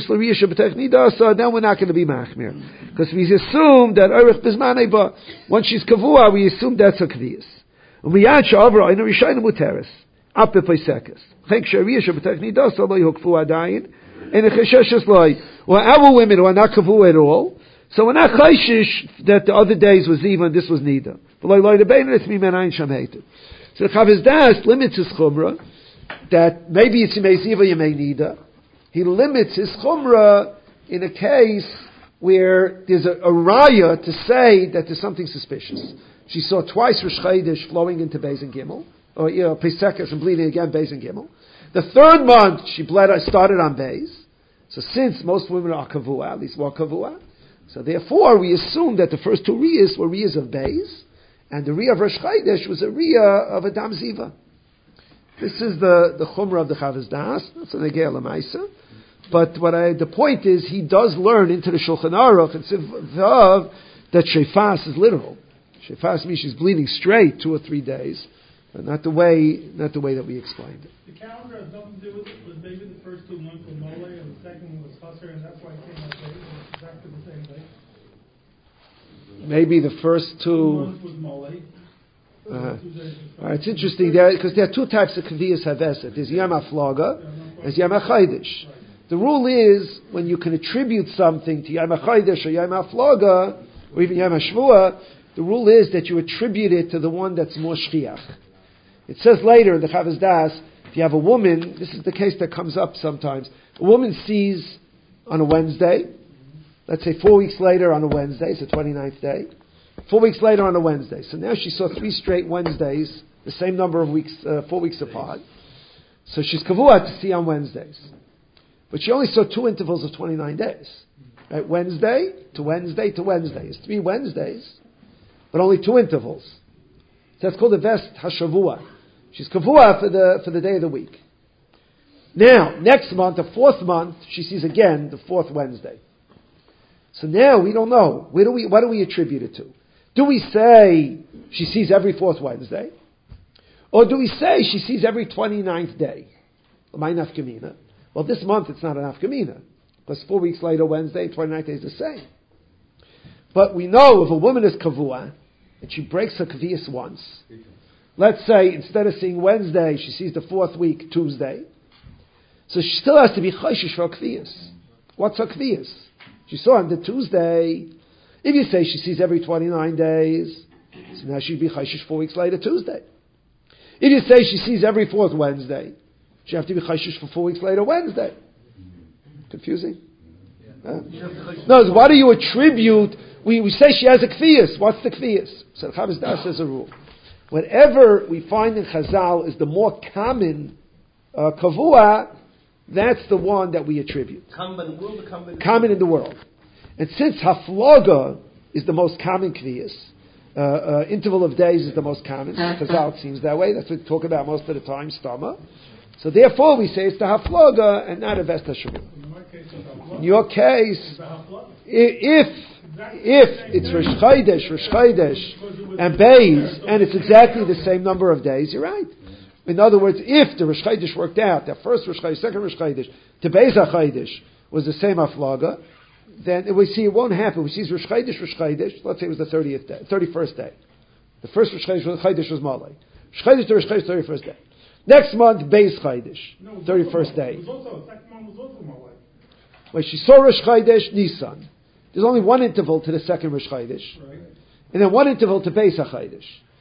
we're not going to be machmir because we assume that erich bismaneba once she's kavua we assume that's a kviyas. And we add shavra in a rishayim muteres up to peisekes. Think shariya shebetechni dasa lo yukfu adayin and a chesheshes loy. Well, our women who are not kavua at all, so we're not chayshish that the other days was even this was nida. But loy loy debein it's me menayin shamheted. So the chaviz das limits his chumrah that maybe it's yemei ziva yemei nida. He limits his chumrah in a case where there's a, a raya to say that there's something suspicious. She saw twice Rish Chodesh flowing into Beis and Gimel, or you know, Pesachas and bleeding again Beis and Gimel. The third month she bled, started on Beis. So since most women are kavua, at least more kavua, so therefore we assume that the first two riyas were riyas of Beis, and the riyah of Rish Chodesh was a riyah of Adam Ziva. This is the, the chumrah of the Chaviz Das. That's an Egei Lamaisa. But what I, the point is, he does learn into the Shulchan Aruch and Sivav that Shefas is literal. Shefas means she's bleeding straight two or three days, but not the way, not the way that we explained it. The calendar has nothing to do with it. Was maybe the first two months were Mole and the second one was Chasser, and that's why it came out late. It's exactly the same day. Maybe the first two. Two months was Mole. Uh-huh. All right, it's interesting there because there are two types of kaviyas haveset. There's Yom HaFlaga, there's Yom HaChodesh. The rule is when you can attribute something to Yom HaChodesh or Yom HaFlaga or even Yom HaShavua, the rule is that you attribute it to the one that's more shchiach. It says later in the Chaviz Das, if you have a woman, this is the case that comes up sometimes. A woman sees on a Wednesday, let's say four weeks later on a Wednesday, it's the twenty-ninth day. Four weeks later on a Wednesday. So now she saw three straight Wednesdays, the same number of weeks, uh, four weeks apart. So she's kavua to see on Wednesdays. But she only saw two intervals of twenty-nine days. Right? Wednesday to Wednesday to Wednesday. It's three Wednesdays, but only two intervals. So that's called the Vest Hashavua. She's kavua for the, for the day of the week. Now, next month, the fourth month, she sees again the fourth Wednesday. So now we don't know. Where do we, what do we attribute it to? Do we say she sees every fourth Wednesday? Or do we say she sees every twenty-ninth day? Well, this month it's not an afkamina. Because four weeks later, Wednesday, twenty-ninth day is the same. But we know if a woman is kavua, and she breaks her kaviyas once, let's say instead of seeing Wednesday, she sees the fourth week, Tuesday. So she still has to be chayshish for her kaviyas. What's her kaviyas? She saw on the Tuesday. If you say she sees every twenty-nine days, so now she'd be chayshish four weeks later, Tuesday. If you say she sees every fourth Wednesday, she have to be chayshish for four weeks later, Wednesday. Confusing? Yeah. No, what do you attribute? We, we say she has a kfiyas. What's the kfiyas? So the Chaviz Das says a rule. Whatever we find in Chazal is the more common uh, kavua, that's the one that we attribute. Common, will the common, common in the world. And since haflaga is the most common kviyas, uh, uh, interval of days is the most common, Chazal it seems that way, that's what we talk about most of the time, stama. So therefore we say it's the haflaga and not a vest hashavua. In your case, if if it's Rish Chodesh, Rish Chodesh, and Beis, and it's exactly the same number of days, you're right. In other words, if the Rish Chodesh worked out, the first Rish Chodesh, second Rish Chodesh, to Beis HaChodesh was the same haflaga, then we see it won't happen. We see Rish Chodesh, Rish Chodesh, let's say it was the thirtieth day, thirty-first day. The first Rish Chodesh was Malay. Rish Chodesh to Rish Chodesh, thirty-first day. Next month, Beis Chodesh, no, thirty-first day. It was also, second month was also Malay. When she saw Rish Chodesh, Nisan. There's only one interval to the second Rish Chodesh. Right. And then one interval to Beis HaChodesh.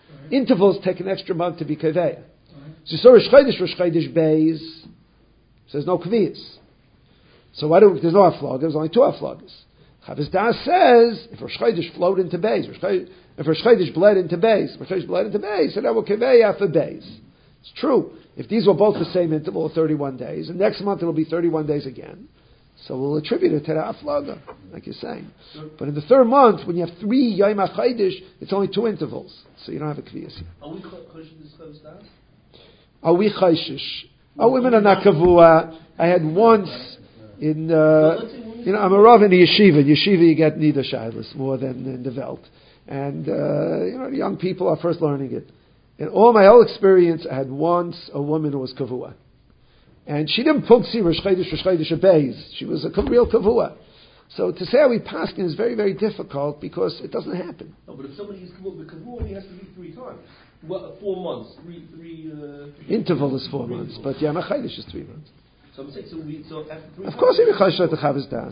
Right. Intervals take an extra month to be kaveya. Right. So, so Rosh Chodesh, Rosh Chodesh Beis, so there's no kviyas. So why do there's no aflog? There's only two aflogas. Chavis Das says if Rosh Chodesh flowed into Beis, Rosh Chodesh, if Rosh Chodesh bled into Beis, Rosh Chodesh bled into Beis, so that will kaveya for Beis. It's true. If these were both the same interval, thirty-one days, and next month it'll be thirty-one days again, so we'll attribute it to the aflaga, like you're saying. But in the third month, when you have three Yom HaChodesh, it's only two intervals, so you don't have a kviyas here. Are we choshesh this Chavis Das? Are we chayshish? Our women are not kavua. I had once in, uh, you know, I'm a rav in the yeshiva. In yeshiva you get nida shaylas more than in the Welt. And, uh, you know, the young people are first learning it. In all my whole experience, I had once a woman who was kavua. And she didn't punksi Rosh Chodesh, Rosh Chodesh Beis. She was a real kavua. So to say how we paskin is very, very difficult because it doesn't happen. No, but if somebody is kavua, the kavua only has to be three times. Well, four months, three, three. Uh, Interval is four three months, intervals. but Yom HaChodesh is three months. So I'm saying, so we, so after three. Of course, you're chayshish at the Chavis Das.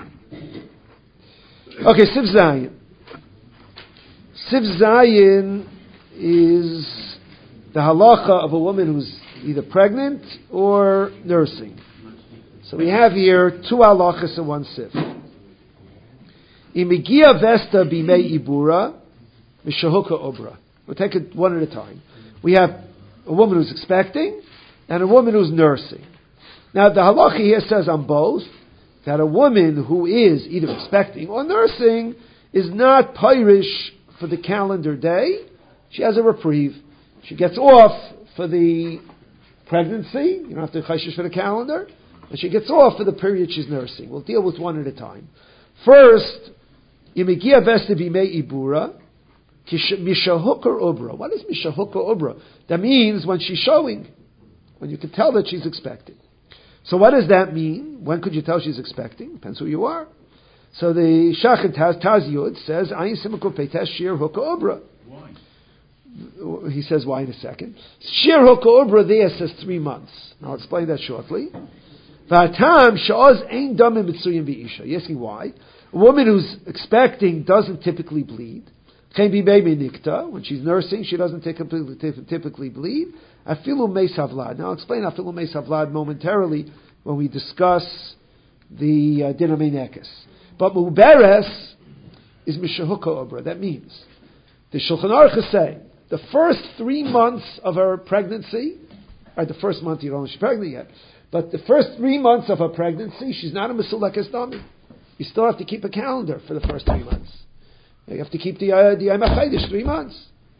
Okay, Siv Zayin. Siv Zayin is the halacha of a woman who's either pregnant or nursing. So we have here two halachas in one siv. Imigia vesta bimei ibura, mishahuka obra. We'll take it one at a time. We have a woman who's expecting and a woman who's nursing. Now the halacha here says on both that a woman who is either expecting or nursing is not pirish for the calendar day. She has a reprieve. She gets off for the pregnancy. You don't have to chayshish for the calendar. And she gets off for the period she's nursing. We'll deal with one at a time. First, Yimigia Vesta Bimei Ibura, Mishahukar Ubra. What is Mishahukar Ubra? That means when she's showing, when you can tell that she's expecting. So what does that mean? When could you tell she's expecting? Depends who you are. So the Shachet Taz, Taz Yud says, Ayin Simukul Peites Shir Hukar Ubra. Why? He says why in a second. Shir Hukar Ubra there says three months. I'll explain that shortly. V'atam sha'oz ein damim mitzuyim b'isha. You're asking why? A woman who's expecting doesn't typically bleed. Can be baby nikta. When she's nursing, she doesn't typically, typically bleed. Afilu meis havlad. Now I'll explain afilu meis havlad momentarily when we discuss the uh, dinamei nekes. But muberes is mishahuka obra. That means the Shulchan Aruch is saying the first three months of her pregnancy, or the first month you don't know she's pregnant yet, but the first three months of her pregnancy, she's not a mesulakes dami. You still have to keep a calendar for the first three months. You have to keep the uh, the Yom HaChodesh three months.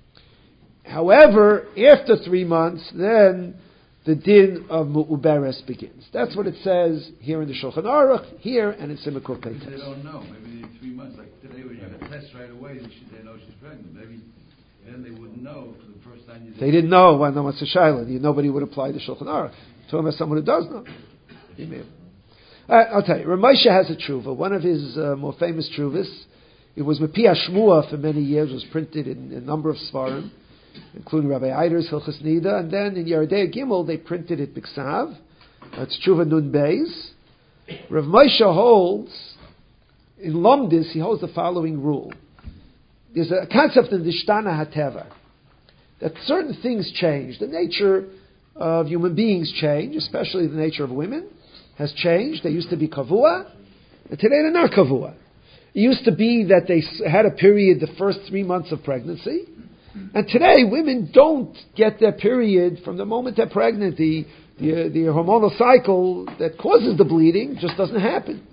However, after three months, then the din of Mu'uberes begins. That's what it says here in the Shulchan Aruch, here and in Simukul Peites. They don't know. Maybe they three months. Like today, when you have a test right away, they, should, they know she's pregnant. Maybe then they wouldn't know for the first time. You they didn't know when no one's a shaila. Nobody would apply the Shulchan Aruch. To him as someone who does know. Right, I'll tell you. Ramosha has a tshuva. One of his uh, more famous tshuvas. It was Mepi Shmua for many years. It was printed in, in a number of svarim, including Rabbi Eider's Hilchas Nida, and then in Yeridei Gimel they printed it Biksav. It's tshuva Nun Beis. Rav Moshe holds in Lomdis. He holds the following rule. There's a concept in the Shtana Hateva that certain things change. The nature of human beings change, especially the nature of women has changed. They used to be kavua, and today they're not kavua. It used to be that they had a period the first three months of pregnancy, and today women don't get their period from the moment they're pregnant. The, the, the hormonal cycle that causes the bleeding just doesn't happen.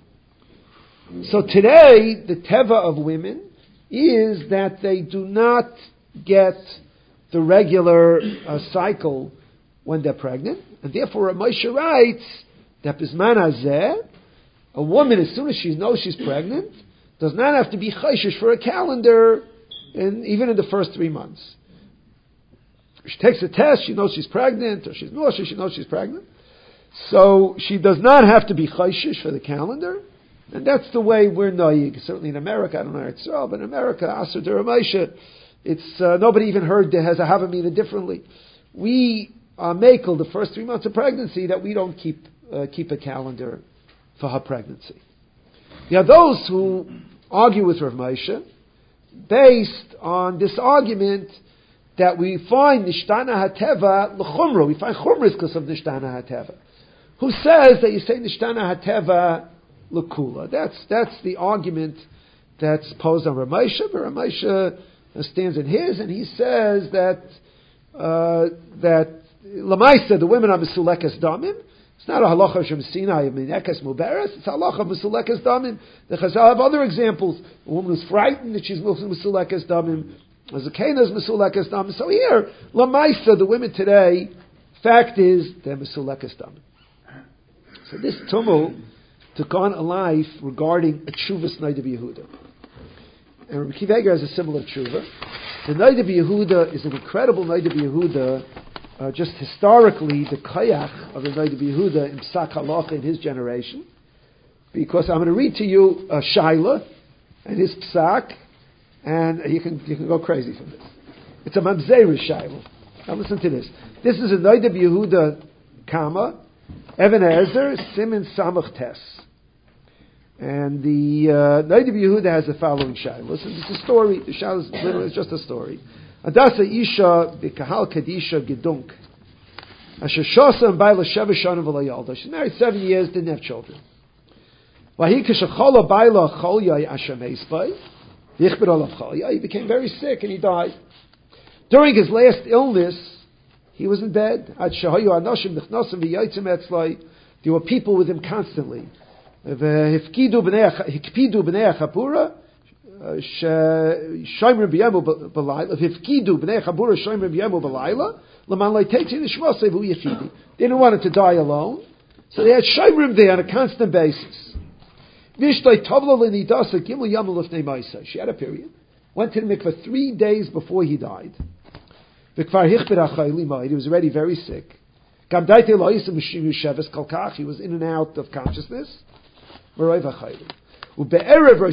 So today, the teva of women is that they do not get the regular uh, cycle when they're pregnant, and therefore Moshe writes that bisman hazeh, a woman as soon as she knows she's pregnant does not have to be chayshish for a calendar, in, even in the first three months. If she takes a test, she knows she's pregnant, or she's nauseous, she knows she's pregnant. So she does not have to be chayshish for the calendar, and that's the way we're noyig. Certainly in America, I don't know how it's all, but in America, Asur D'Ramosha, it's uh, nobody even heard there has a havamina differently. We are makel the first three months of pregnancy that we don't keep uh, keep a calendar for her pregnancy. There are those who argue with Rav Moshe based on this argument that we find Nishtana Hateva l'chumra. We find chumras because of Nishtana Hateva. Who says that you say Nishtana Hateva l'kula? That's that's the argument that's posed on Ramesha, but Ramesha stands in his, and he says that uh, that Lamaisa, the women are Mesulekes Damim. It's not a halacha Shem Sinai of Minekes Muberes. It's a halacha of Mesulekes Damim. The Chazal have other examples. A woman who's frightened that she's Mesulekes Damim. As a Kana is Mesulekes Damim. So here, Lamaisa, the women today, fact is they're Mesulekes Damim. So this tumult took on a life regarding a Tshuvas Noda B'Yehuda. And Rabbi Akiva Eiger has a similar tshuva. The Noda B'Yehuda is an incredible Noda B'Yehuda. Uh, just historically, the koyach of the Noda B'Yehuda in Psak Halacha in his generation, because I'm going to read to you uh, Shaila and his Psak, and you can you can go crazy from this. It's a Mamzerus Shaila. Now listen to this. This is a Noda B'Yehuda Kama, Even Ezer, Siman Samach Tes. And the uh, Noda B'Yehuda has the following Shaila. Listen, it's a story. The Shaila is literally it's just a story. Adasa Isha b'Kahal Kadisha Gedunk. Asher Shosa and Baila Sheva Shana V'Layalda. She's married seven years, didn't have children. Vahi Kishachola Baila Cholyai Asher Meisbai. Yichbid Olav Cholyai. He became very sick and he died. During his last illness, he was in bed. Ad Shahayu Anoshim Nichnosim V'Yaitzim Etzlai. There were people with him constantly. Hikpidu B'nei Chapura. Shomer b'yemu b'layla. Hifkidu b'nei chabura shomer b'yemu b'layla. L'man lo takes in the shmos sevu yechidi. They didn't want him to die alone, so they had shomerim there on a constant basis. Vishtay tavla l'nidasa gimel yamul lifnei ma'isa. She had a period. Went to the mikveh three days before he died. V'kvar hichbid achayli ma'id. He was already very sick. Gamdaite lo'isa m'shim yusheves kalkach. He was in and out of consciousness. V'roiv achayli. So the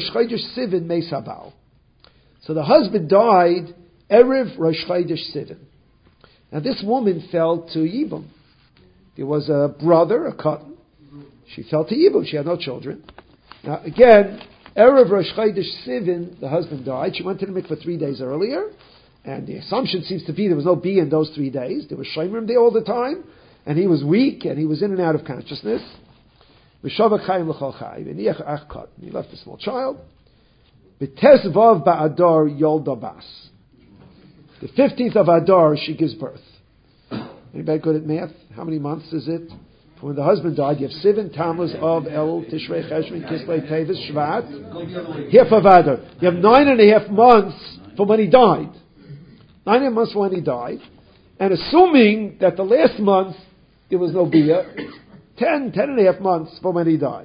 husband died Erev Rosh Chodesh Sivan. Now this woman fell to Yibum. There was a brother, a cotton. She fell to Yibum. She had no children. Now again, Erev Rosh Chodesh Sivan, the husband died. She went to the mikveh three days earlier, and the assumption seems to be there was no bia in those three days. There was Shemrim there all the time, and he was weak, and he was in and out of consciousness. He left a small child. The fifteenth of Adar, she gives birth. Anybody good at math? How many months is it? When the husband died, you have seven Tammuz of El, Tishrei, Cheshvan, Kislev, Tevis, Shvat, Hif of Adar. You have nine and a half months from when he died. Nine and a half months from when he died. And assuming that the last month there was no Bia, Ten, ten and a half months from when he died.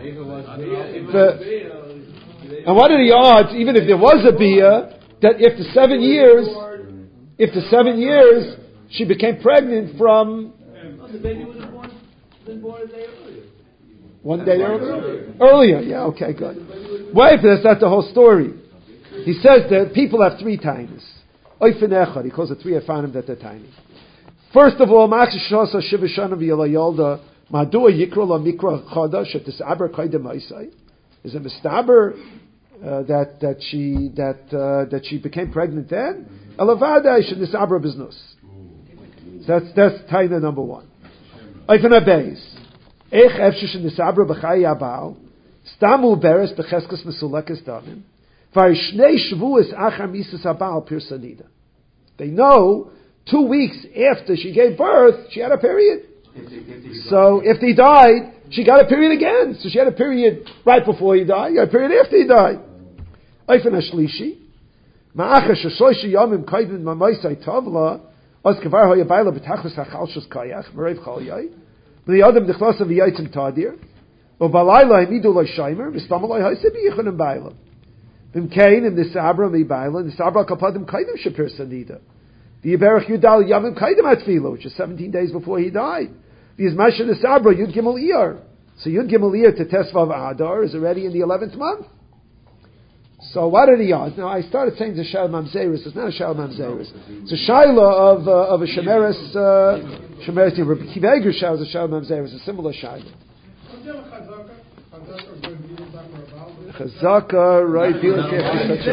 The, and what are the odds, even if there was a bia, that if the seven years, if the seven years, she became pregnant from the baby was born, been born a day earlier. One day earlier? Earlier, yeah, okay, good. Wait, that's not the whole story. He says that people have three times. Oifen echad, he calls it three afanim that they're tiny. First of all, Ma'ach Shosa Shivashana V'Yalayolda. Madua Yikra La Mikra Chada Shetisabra Kaidem Isai. Is it mistaber uh, that that she that uh, that she became pregnant then? Alavada Shetisabra Business. That's that's taina number one. Oifen abeis. Ech efshe Shetisabra B'Chai Yabal. Stamu Beres B'Cheskas Mesulekes Damim. Varishnei Shavuos Achar Misas Abal Pirsanida. They know two weeks after she gave birth, she had a period. So if he died, she got a period again. So she had a period right before he died, got a period after he died. Oifen hashlishi, ma'acha sheshosh yomim kaidin mamaisai tavla, os kavar hoya baila b'tachlis hachalshus kayach merev chalyai, b'li adam nichlas of yayitzim tadir, u'balayla imidu lo shaymer, v'stamalai haisib yichunim baila. V'mkein im nisabra mi baila, nisabra kapadim kaidin shapir sanida. The Yiberach Yudal Yavim Kaidem Atfilo, which is seventeen days before he died. The Yizmasha Nisabra Yud Gimel Iyar. So Yud Gimel Iyar to Tesvav Adar is already in the eleventh month. So what are the odds? Now I started saying the Shal Mamzeris. It's not a Shal Mamzeris. It's a Shaila of uh, of a Shemeres uh, Shemeres. Rabbi Akiva Eiger Shal is a Shal Mamzeris, a similar Shaila. Chazaka, right? People can't be such a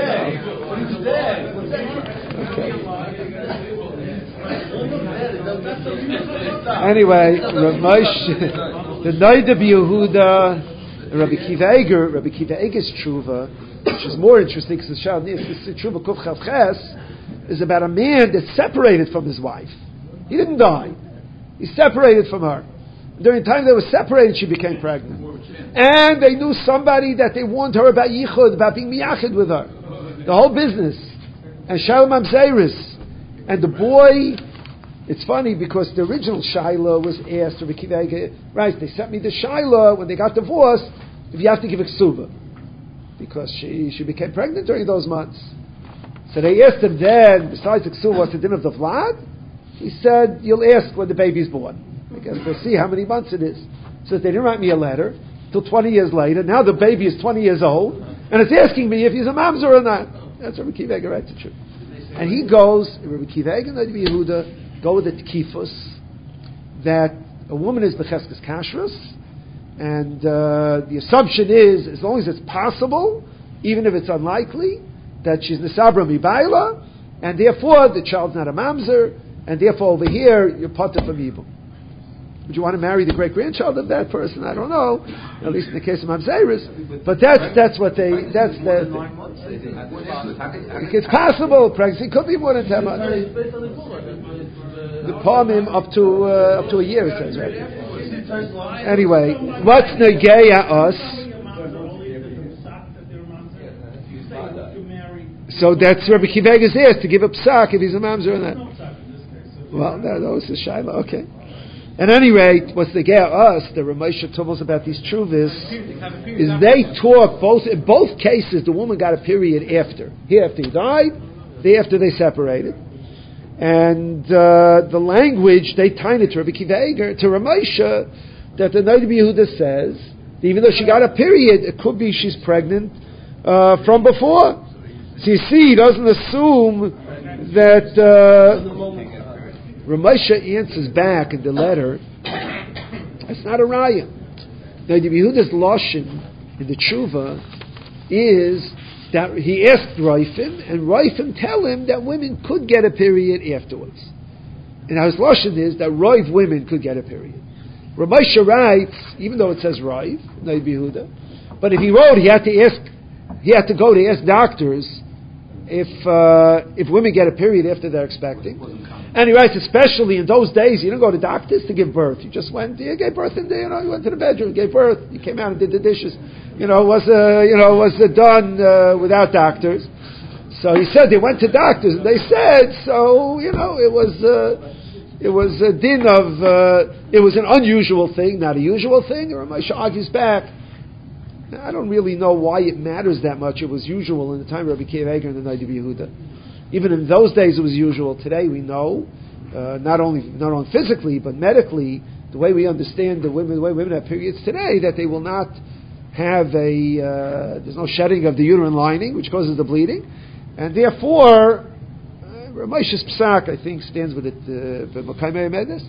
Anyway, Rav Moshe, the Noda Yehuda, Rabbi Kiva Eger, Rabbi Kiva Eger's tshuva, which is more interesting because the Shal Nis, this tshuva Kuf Chav Ches, is about a man that's separated from his wife. He didn't die. He's separated from her. During the time they were separated, she became pregnant. And they knew somebody that they warned her about Yichud, about being miyachid with her. The whole business. And Shalom Amzeiris. And the boy, it's funny because the original Shiloh was asked to Rabbi Kiva, right, they sent me the Shiloh when they got divorced, if you have to give a ksuba. Because she, she became pregnant during those months. So they asked him then, besides the ksuba, what's the din of the vlad? He said, you'll ask when the baby's born. I guess we'll see how many months it is. So they didn't write me a letter till twenty years later. Now the baby is twenty years old, and it's asking me if he's a mamzer or not. That's Rabbi Kiva Eger writes the truth. And he goes, Rabbi Kiva Eger and Rabbi Yehuda go with the tkifus that a woman is becheskes kashrus, and uh, the assumption is, as long as it's possible, even if it's unlikely, that she's nesabra mibayla, and therefore the child's not a mamzer, and therefore over here you're potter from evil. Would you want to marry the great grandchild of that person? I don't know. At least in the case of Mamzeris. But that's that's what they that's the. It's possible. Pregnancy could be more than ten months. The palmim up to uh, up to a year it says, right? Anyway, what's negeya us? So that's Rabbi Kiva Eger's asked to give a psak if he's a mamzer or not. Well, that was the Shiloh. Okay. At any rate, what's the Ge'er us, the Ramesha told us about these truvas, is they talk, both in both cases, the woman got a period after. Here after he died, the after they separated. And uh, the language, they tied it to Rabbi Kiva Eger, to Ramesha, that the Noda Yehuda says, that even though she got a period, it could be she's pregnant uh, from before. So you see, he doesn't assume that... Uh, Ramesha answers back in the letter, it's not a raya. The Yehuda's lashon in the tshuva is that he asked Raifim, and Raifim tell him that women could get a period afterwards. And his lashon is that Raiv women could get a period. Ramesha writes, even though it says Raiv, Noda Yehuda, but if he wrote, he had to ask, he had to go to ask doctors if uh, if women get a period after they're expecting. And he writes, especially in those days, you didn't go to doctors to give birth. You just went, you gave birth in the, you know, you went to the bedroom, gave birth, you came out and did the dishes. You know, was uh, you know was uh, done uh, without doctors. So he said they went to doctors and they said, so you know, it was uh, it was a din of uh, it was an unusual thing, not a usual thing. Or Ramesha argues back. I don't really know why it matters that much. It was usual in the time of Rabbi Kiva Eger and the Noda Yehuda. Even in those days, it was usual. Today, we know uh, not only not only physically but medically, the way we understand the women, the way women have periods today, that they will not have a uh, there's no shedding of the uterine lining, which causes the bleeding, and therefore, uh, Ramesha's psak, I think, stands with it. B'Makaimei Medes.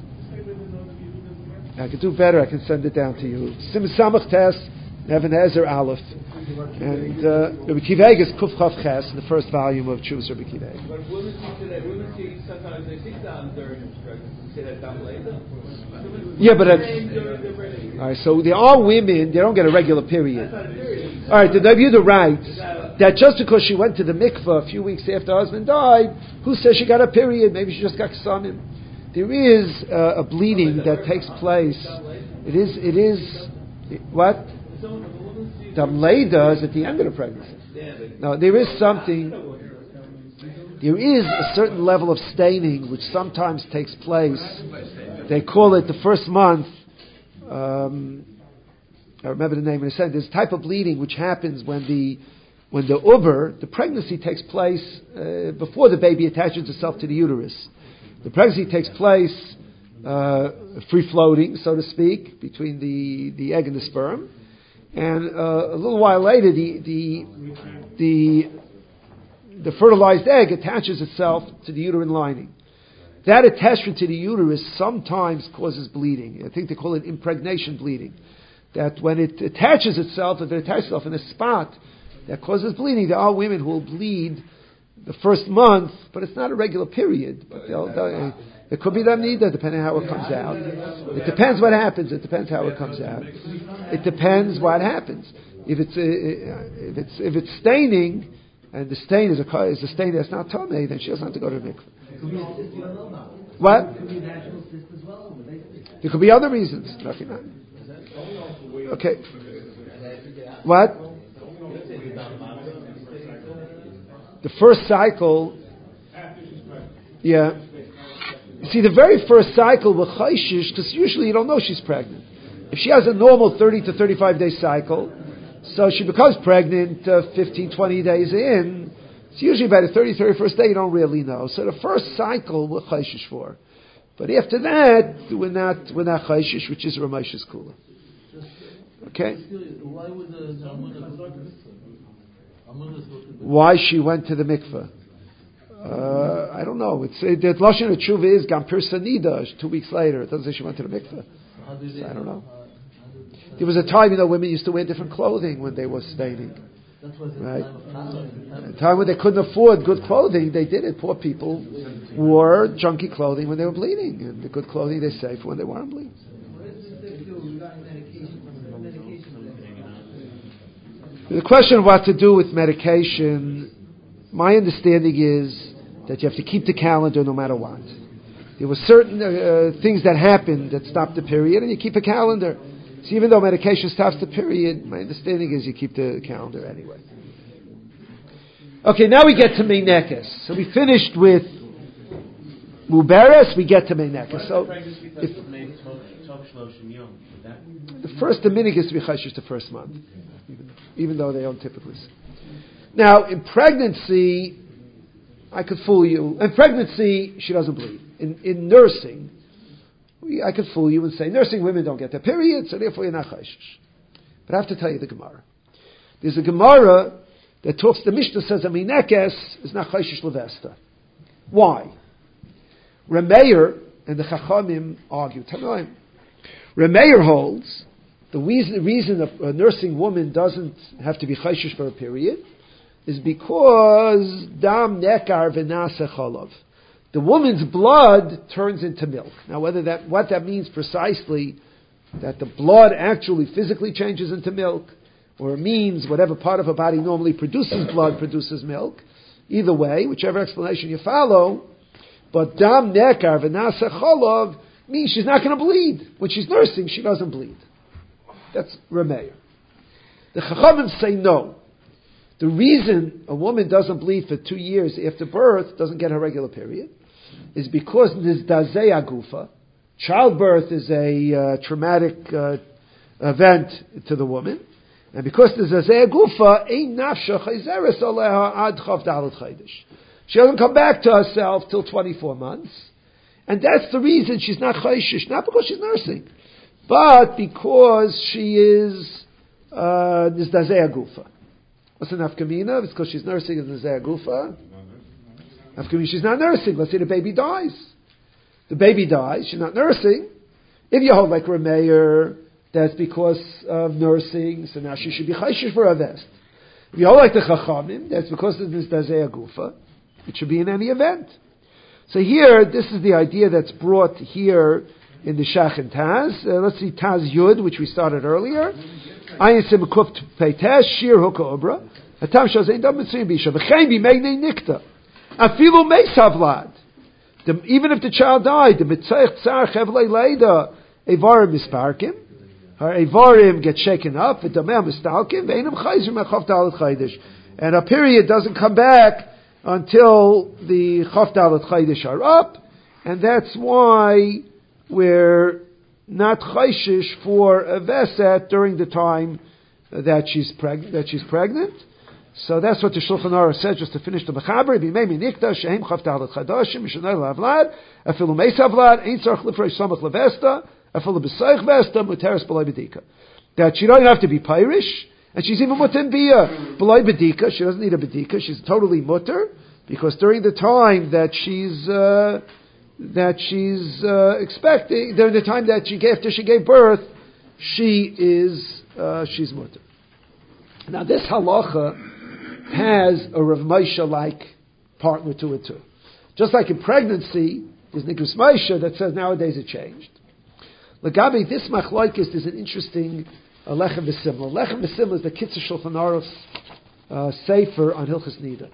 I can do better. I can send it down to you. Sim Samach Tes. Even Ezer Aleph, and uh, Rabbi Kiva Eger is Kuf Chav Ches in the first volume of Chuvas Rabbi Kiva Eger. But women see today, women see sometimes they sit down during pregnancy. Say that down later. Yeah, but that's, all right. So there are women; they don't get a regular period. All right, the Noda Yehuda writes that just because she went to the mikveh a few weeks after her husband died, who says she got a period? Maybe she just got ksamim. There is uh, a bleeding that takes place. It is. It is what? Damleda is at the end of the pregnancy. Now, there is something, there is a certain level of staining which sometimes takes place. They call it the first month, um, I remember the name in a sense, there's a type of bleeding which happens when the when the uber, the pregnancy takes place uh, before the baby attaches itself to the uterus. The pregnancy takes place uh, free-floating, so to speak, between the, the egg and the sperm. And uh, a little while later, the the the the fertilized egg attaches itself to the uterine lining. That attachment to the uterus sometimes causes bleeding. I think they call it impregnation bleeding. that when it attaches itself, if it attaches itself in a spot that causes bleeding, there are women who will bleed the first month, but it's not a regular period. But they'll, they'll, it could be lamnida, depending on how it comes out. It depends what happens. It depends how it comes out. It depends what happens. If it's uh, if it's if it's staining, and the stain is a is a stain that's not tummy, then she doesn't have to go to the mikveh. What? There could be other reasons. Okay. What? The first cycle. Yeah. You see, the very first cycle with chayshish, because usually you don't know she's pregnant. If she has a normal thirty to thirty-five day cycle, so she becomes pregnant uh, fifteen, twenty days in, it's usually by the thirtieth, thirty-first day you don't really know. So the first cycle we're chayshish for. But after that, we're not, we're not chayshish, which is Ramesh's Kula. Okay? Why would the Why she went to the mikveh? Uh, I don't know. It's it, the lashon of tshuva is gampir sanida. Two weeks later, it doesn't say she went to the mikveh. So I don't know. There was a time, you know, women used to wear different clothing when they were staining. Right? A time when they couldn't afford good clothing, they did it. Poor people wore junky clothing when they were bleeding, and the good clothing they saved for when they weren't bleeding. The question of what to do with medication, my understanding is that you have to keep the calendar no matter what. There were certain uh, things that happened that stopped the period, and you keep a calendar. So even though medication stops the period, my understanding is you keep the calendar anyway. Okay, now we get to Meinekes. So we finished with Muberes, we get to Meinekes. So if, the first dominic is to be chayshish the first month, even, even though they don't typically. Now, in pregnancy, I could fool you. In pregnancy, she doesn't bleed. In, in nursing, we, I could fool you and say, nursing women don't get their period, so therefore you're not chayshish. But I have to tell you the Gemara. There's a Gemara that talks, the Mishnah says, a Meinekes is not chayshish levesta. Why? Remeir and the Chachamim argue. Tanoim. Remeir holds the reason, reason a, a nursing woman doesn't have to be chayshish for a period is because dam nekar v'nase chalav. The woman's blood turns into milk. Now, whether that what that means precisely, that the blood actually physically changes into milk, or it means whatever part of her body normally produces blood produces milk. Either way, whichever explanation you follow, but dam nekar v'nase chalav means she's not going to bleed. When she's nursing, she doesn't bleed. That's Rameir. The Chachamim say no. The reason a woman doesn't bleed for two years after birth, doesn't get her regular period, is because nizdazei agufa. Childbirth is a uh, traumatic uh, event to the woman, and because nizdazei agufa, ein nafsha chayzeres aleha ad chav dalet chaydish. She doesn't come back to herself till twenty-four months, and that's the reason she's not chayshish, not because she's nursing, but because she is nizdazei agufa. What's an nafkamina? It's because she's nursing in the Zeagufa. Nafkamina, she's not nursing. Let's say the baby dies. The baby dies, she's not nursing. If you hold like Rameir, that's because of nursing, so now she should be chayshish for a vest. If you hold like the Chachamim, that's because of this Zeagufa. It should be in any event. So here, this is the idea that's brought here in the Shach and Taz. Uh, let's see, Taz Yud, which we started earlier. Ayin Simukuf Peites Shir Hoka Obra Atam Shazain Dam Mitzrayim Bisha V'chein B'Megnei Nikta Afilu Meisavlad. Even if the child died, the Mitzayich Tzar Chevlei Leida Evarim Misparkim, her Evarim get shaken up, the Dameh Mistalkim, V'einam Chayzer Mechav Dalet Chaydish, and a period doesn't come back until the Chav Dalet Chaydish are up, and that's why we're not chayshish for a veset during the time that she's preg- that she's pregnant. So that's what the Shulchan Aruch said, just to finish the Mechaber. B'mei minikta shehem chav ta'alet chadashim mishnei lavlad afilu meisav vlad ein tzarich lifresh samach levesta afilu b'seich vesta muteres b'loi bedika. That she doesn't have to be Pirish, and she's even mutter bia b'loi bedika. She doesn't need a bedika. She's totally mutter because during the time that she's uh, that she's uh, expecting, during the time that she gave, after she gave birth, she is uh, she's mutter. Now this halacha has a Rav Moshe-like partner to it too. Just like in pregnancy, there's Nikus Moshe that says nowadays it changed. Lagabi, this machlokes is an interesting uh, lechem v'simla. Lechem v'simla is the Kitzur Shulchan Aruch's uh, sefer on Hilchas Nida.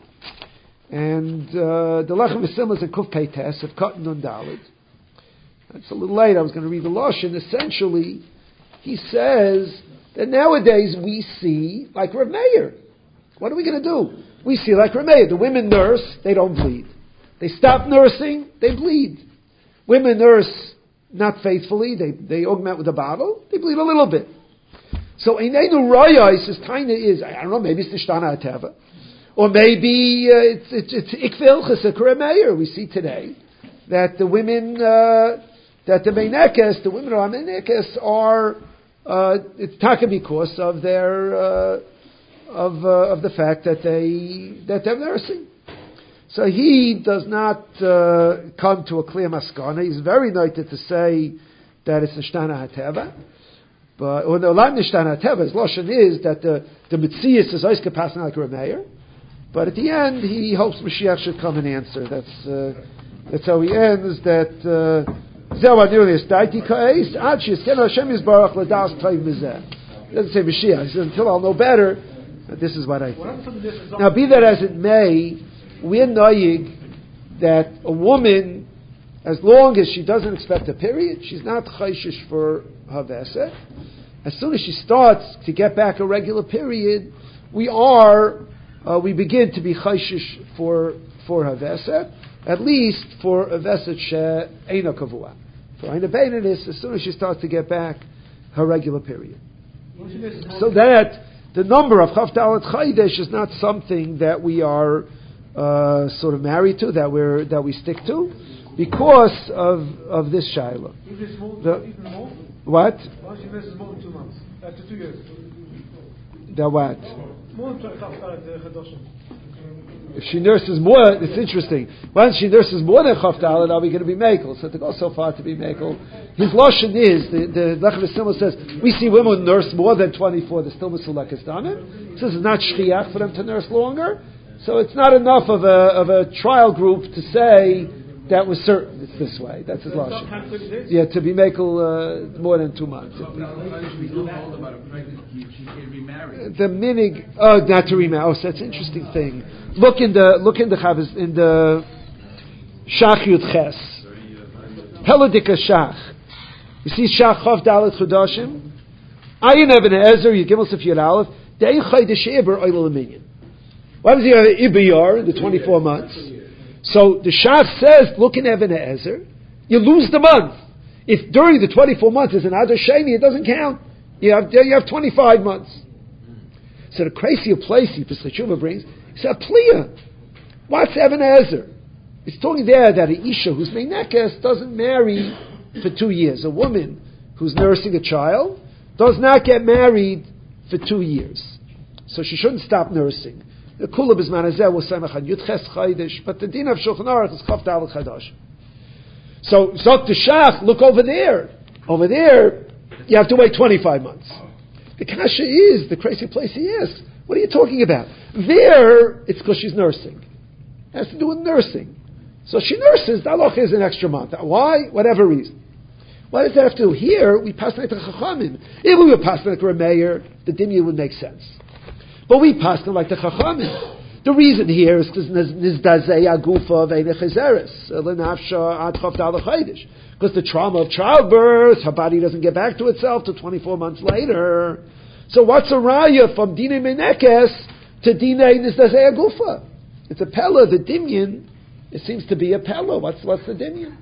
And uh, the lechem v'simla is a Kuf Pei Tes of Katan Nun Daled. It's a little late. I was going to read the Lashon. Essentially, he says that nowadays we see like Rav Meir. What are we going to do? We see like Rav Meir. The women nurse, they don't bleed. They stop nursing, they bleed. Women nurse not faithfully, they, they augment with a bottle, they bleed a little bit. So, Eineinu Rayos is kind of is, I don't know, maybe it's the Shtana Ateva. Or maybe uh, it's it's it's Ikvilchas Rav Meir. We see today that the women, uh, that the Meinekes, the women of Meinekes are, uh, it's taka because of their, uh, of, uh, of the fact that they, that they're nursing. So he does not uh, come to a clear maskana. He's very noted to say that it's a Shtana Hateva. But, or no, not Nishtana Hateva. His Lashon is that the, the Metzias is always passing like Rav Meir. But at the end, he hopes Mashiach should come and answer. That's, uh, that's how he ends, that, Zeh wa nirli estaiti ka'es, ad she'yizkenu Hashem yizbarach l'das tayv mizeh. He doesn't say Mashiach. He says, until I'll know better, this is what I think. Now, be that as it may, we're noyig that a woman, as long as she doesn't expect a period, she's not chayshish for haveseh. As soon as she starts to get back a regular period, we are, uh, we begin to be chayshish for for haveseh, at least for haveseh she'eina kavua. For eina beinis, as soon as she starts to get back her regular period. So that the number of Chav Dalet Chaydesh is not something that we are Uh, sort of married to, that we're that we stick to, because of of this shaila. Even more, the, even more? What? Once she nurses more than two months, after two years. The what? More than two If she nurses more, it's interesting. Once she nurses more than Chav Dalet, are we going to be mekel? So to go so far to be mekel, his lashon is the the Lechem V'Simla says we see women nurse more than twenty-four. They're still Mesulak Estanim. He says it's not shchiach for them to nurse longer. So it's not enough of a of a trial group to say that was certain. It's this way. That's his lashon. Yeah, to be mekel uh, more than two months. The minig, oh, not to remarry. Oh, so that's an interesting thing. Look in the look in the Chavis in the Shach Yud Ches. Helodika Shach. You see Shach Chav Dalet Chudashim. Ayin Eben Ezer Yigimel Sef Yud Aleph. Dei Chaydesh Eber Oil Minyan. Why does he have an Ibiyar in the twenty-four months? So the Shach says, look in Even Ezer, you lose the month. If during the twenty-four months is an Adar Sheni, it doesn't count. You have, you have twenty-five months. So the crazier place he Pesach brings, he said, Pliya. What's Even Ezer? It's talking there that an Isha who's Meinekes doesn't marry for two years. A woman who's nursing a child does not get married for two years. So she shouldn't stop nursing. The kula b'zman hazeh was semachan yud ches chaydish, but the din of Shulchan Aruch is chav dalet chadash. So zok the shach, look over there. Over there, you have to wait twenty-five months. The kasha is the crazy place he asks. What are you talking about? There, it's because she's nursing. It has to do with nursing. So she nurses. The halacha is an extra month. Why? Whatever reason. What does that have to do? Here we pass like the chachamim. If we were passing like Rav Meir, the dimya would make sense. But we pass them like the Chachamim. The reason here is because nizdazei agufa v'nechezeres lenafsha ad chav dalet chaydish. Because the trauma of childbirth, her body doesn't get back to itself till twenty-four months later. So what's a raya from dinei menekes to dinei nizdazei agufa? It's a pella. The dimyan, it seems to be a pella. What's what's the dimyan?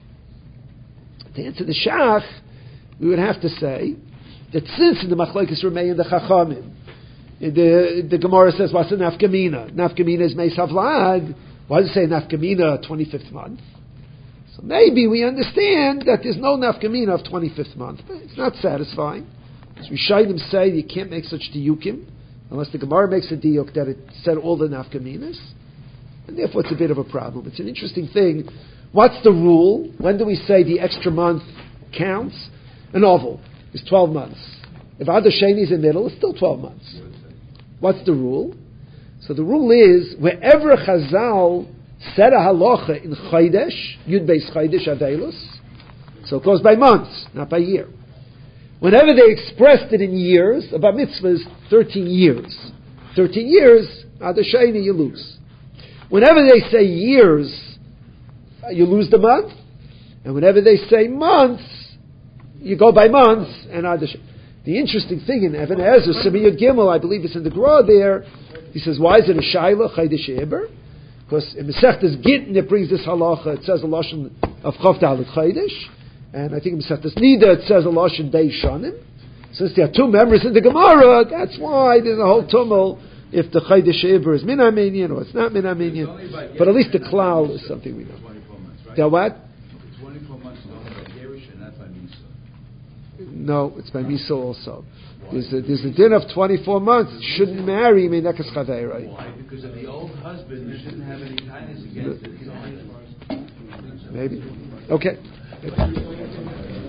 To answer the shach, we would have to say that since in the machlokes remain in the Chachamim, The, the Gemara says, what's a nafkamina? Nafkamina is Meis Havlad. Why does it say nafkamina twenty-fifth month? So maybe we understand that there's no nafkamina of twenty-fifth month, but it's not satisfying. As we Shaidim say, you can't make such diyukim, unless the Gemara makes a diyuk that it said all the nafkaminas, and therefore it's a bit of a problem. It's an interesting thing. What's the rule? When do we say the extra month counts? An oval. is twelve months. If Ad Sheni is in the middle, it's still twelve months. What's the rule? So the rule is, wherever Chazal said a halacha in Chodesh, Yud Beis Chodesh Aveilus, so it goes by months, not by year. Whenever they expressed it in years, a bar mitzvah is thirteen years. thirteen years, Ad Sheni, you lose. Whenever they say years, you lose the month. And whenever they say months, you go by months, and Ad Sheni. The interesting thing in Even Ezer, Semiyud Gimel, I believe it's in the Gra there, he says, why is it a Shaila, Chodesh Eber? Because in Masechtas Gittin it brings this halacha, it says a Lashon of Chof Dalet Chodesh, and I think in Masechtas Nida it says a Lashon Bei Shanim. Since there are two members in the Gemara, that's why there's a whole tumult if the Chodesh Eber is Min HaMinyan or it's not Min HaMinyan. But at least the klal is something we know. They're what? twenty-four months is only by Gerish and not by Misa. No, it's by Misa also. There's a, there's a din of twenty-four months. Shouldn't marry Meinekas Chavei, right? Why? Because of the old husband, you shouldn't have any kindness against it. Maybe. Okay.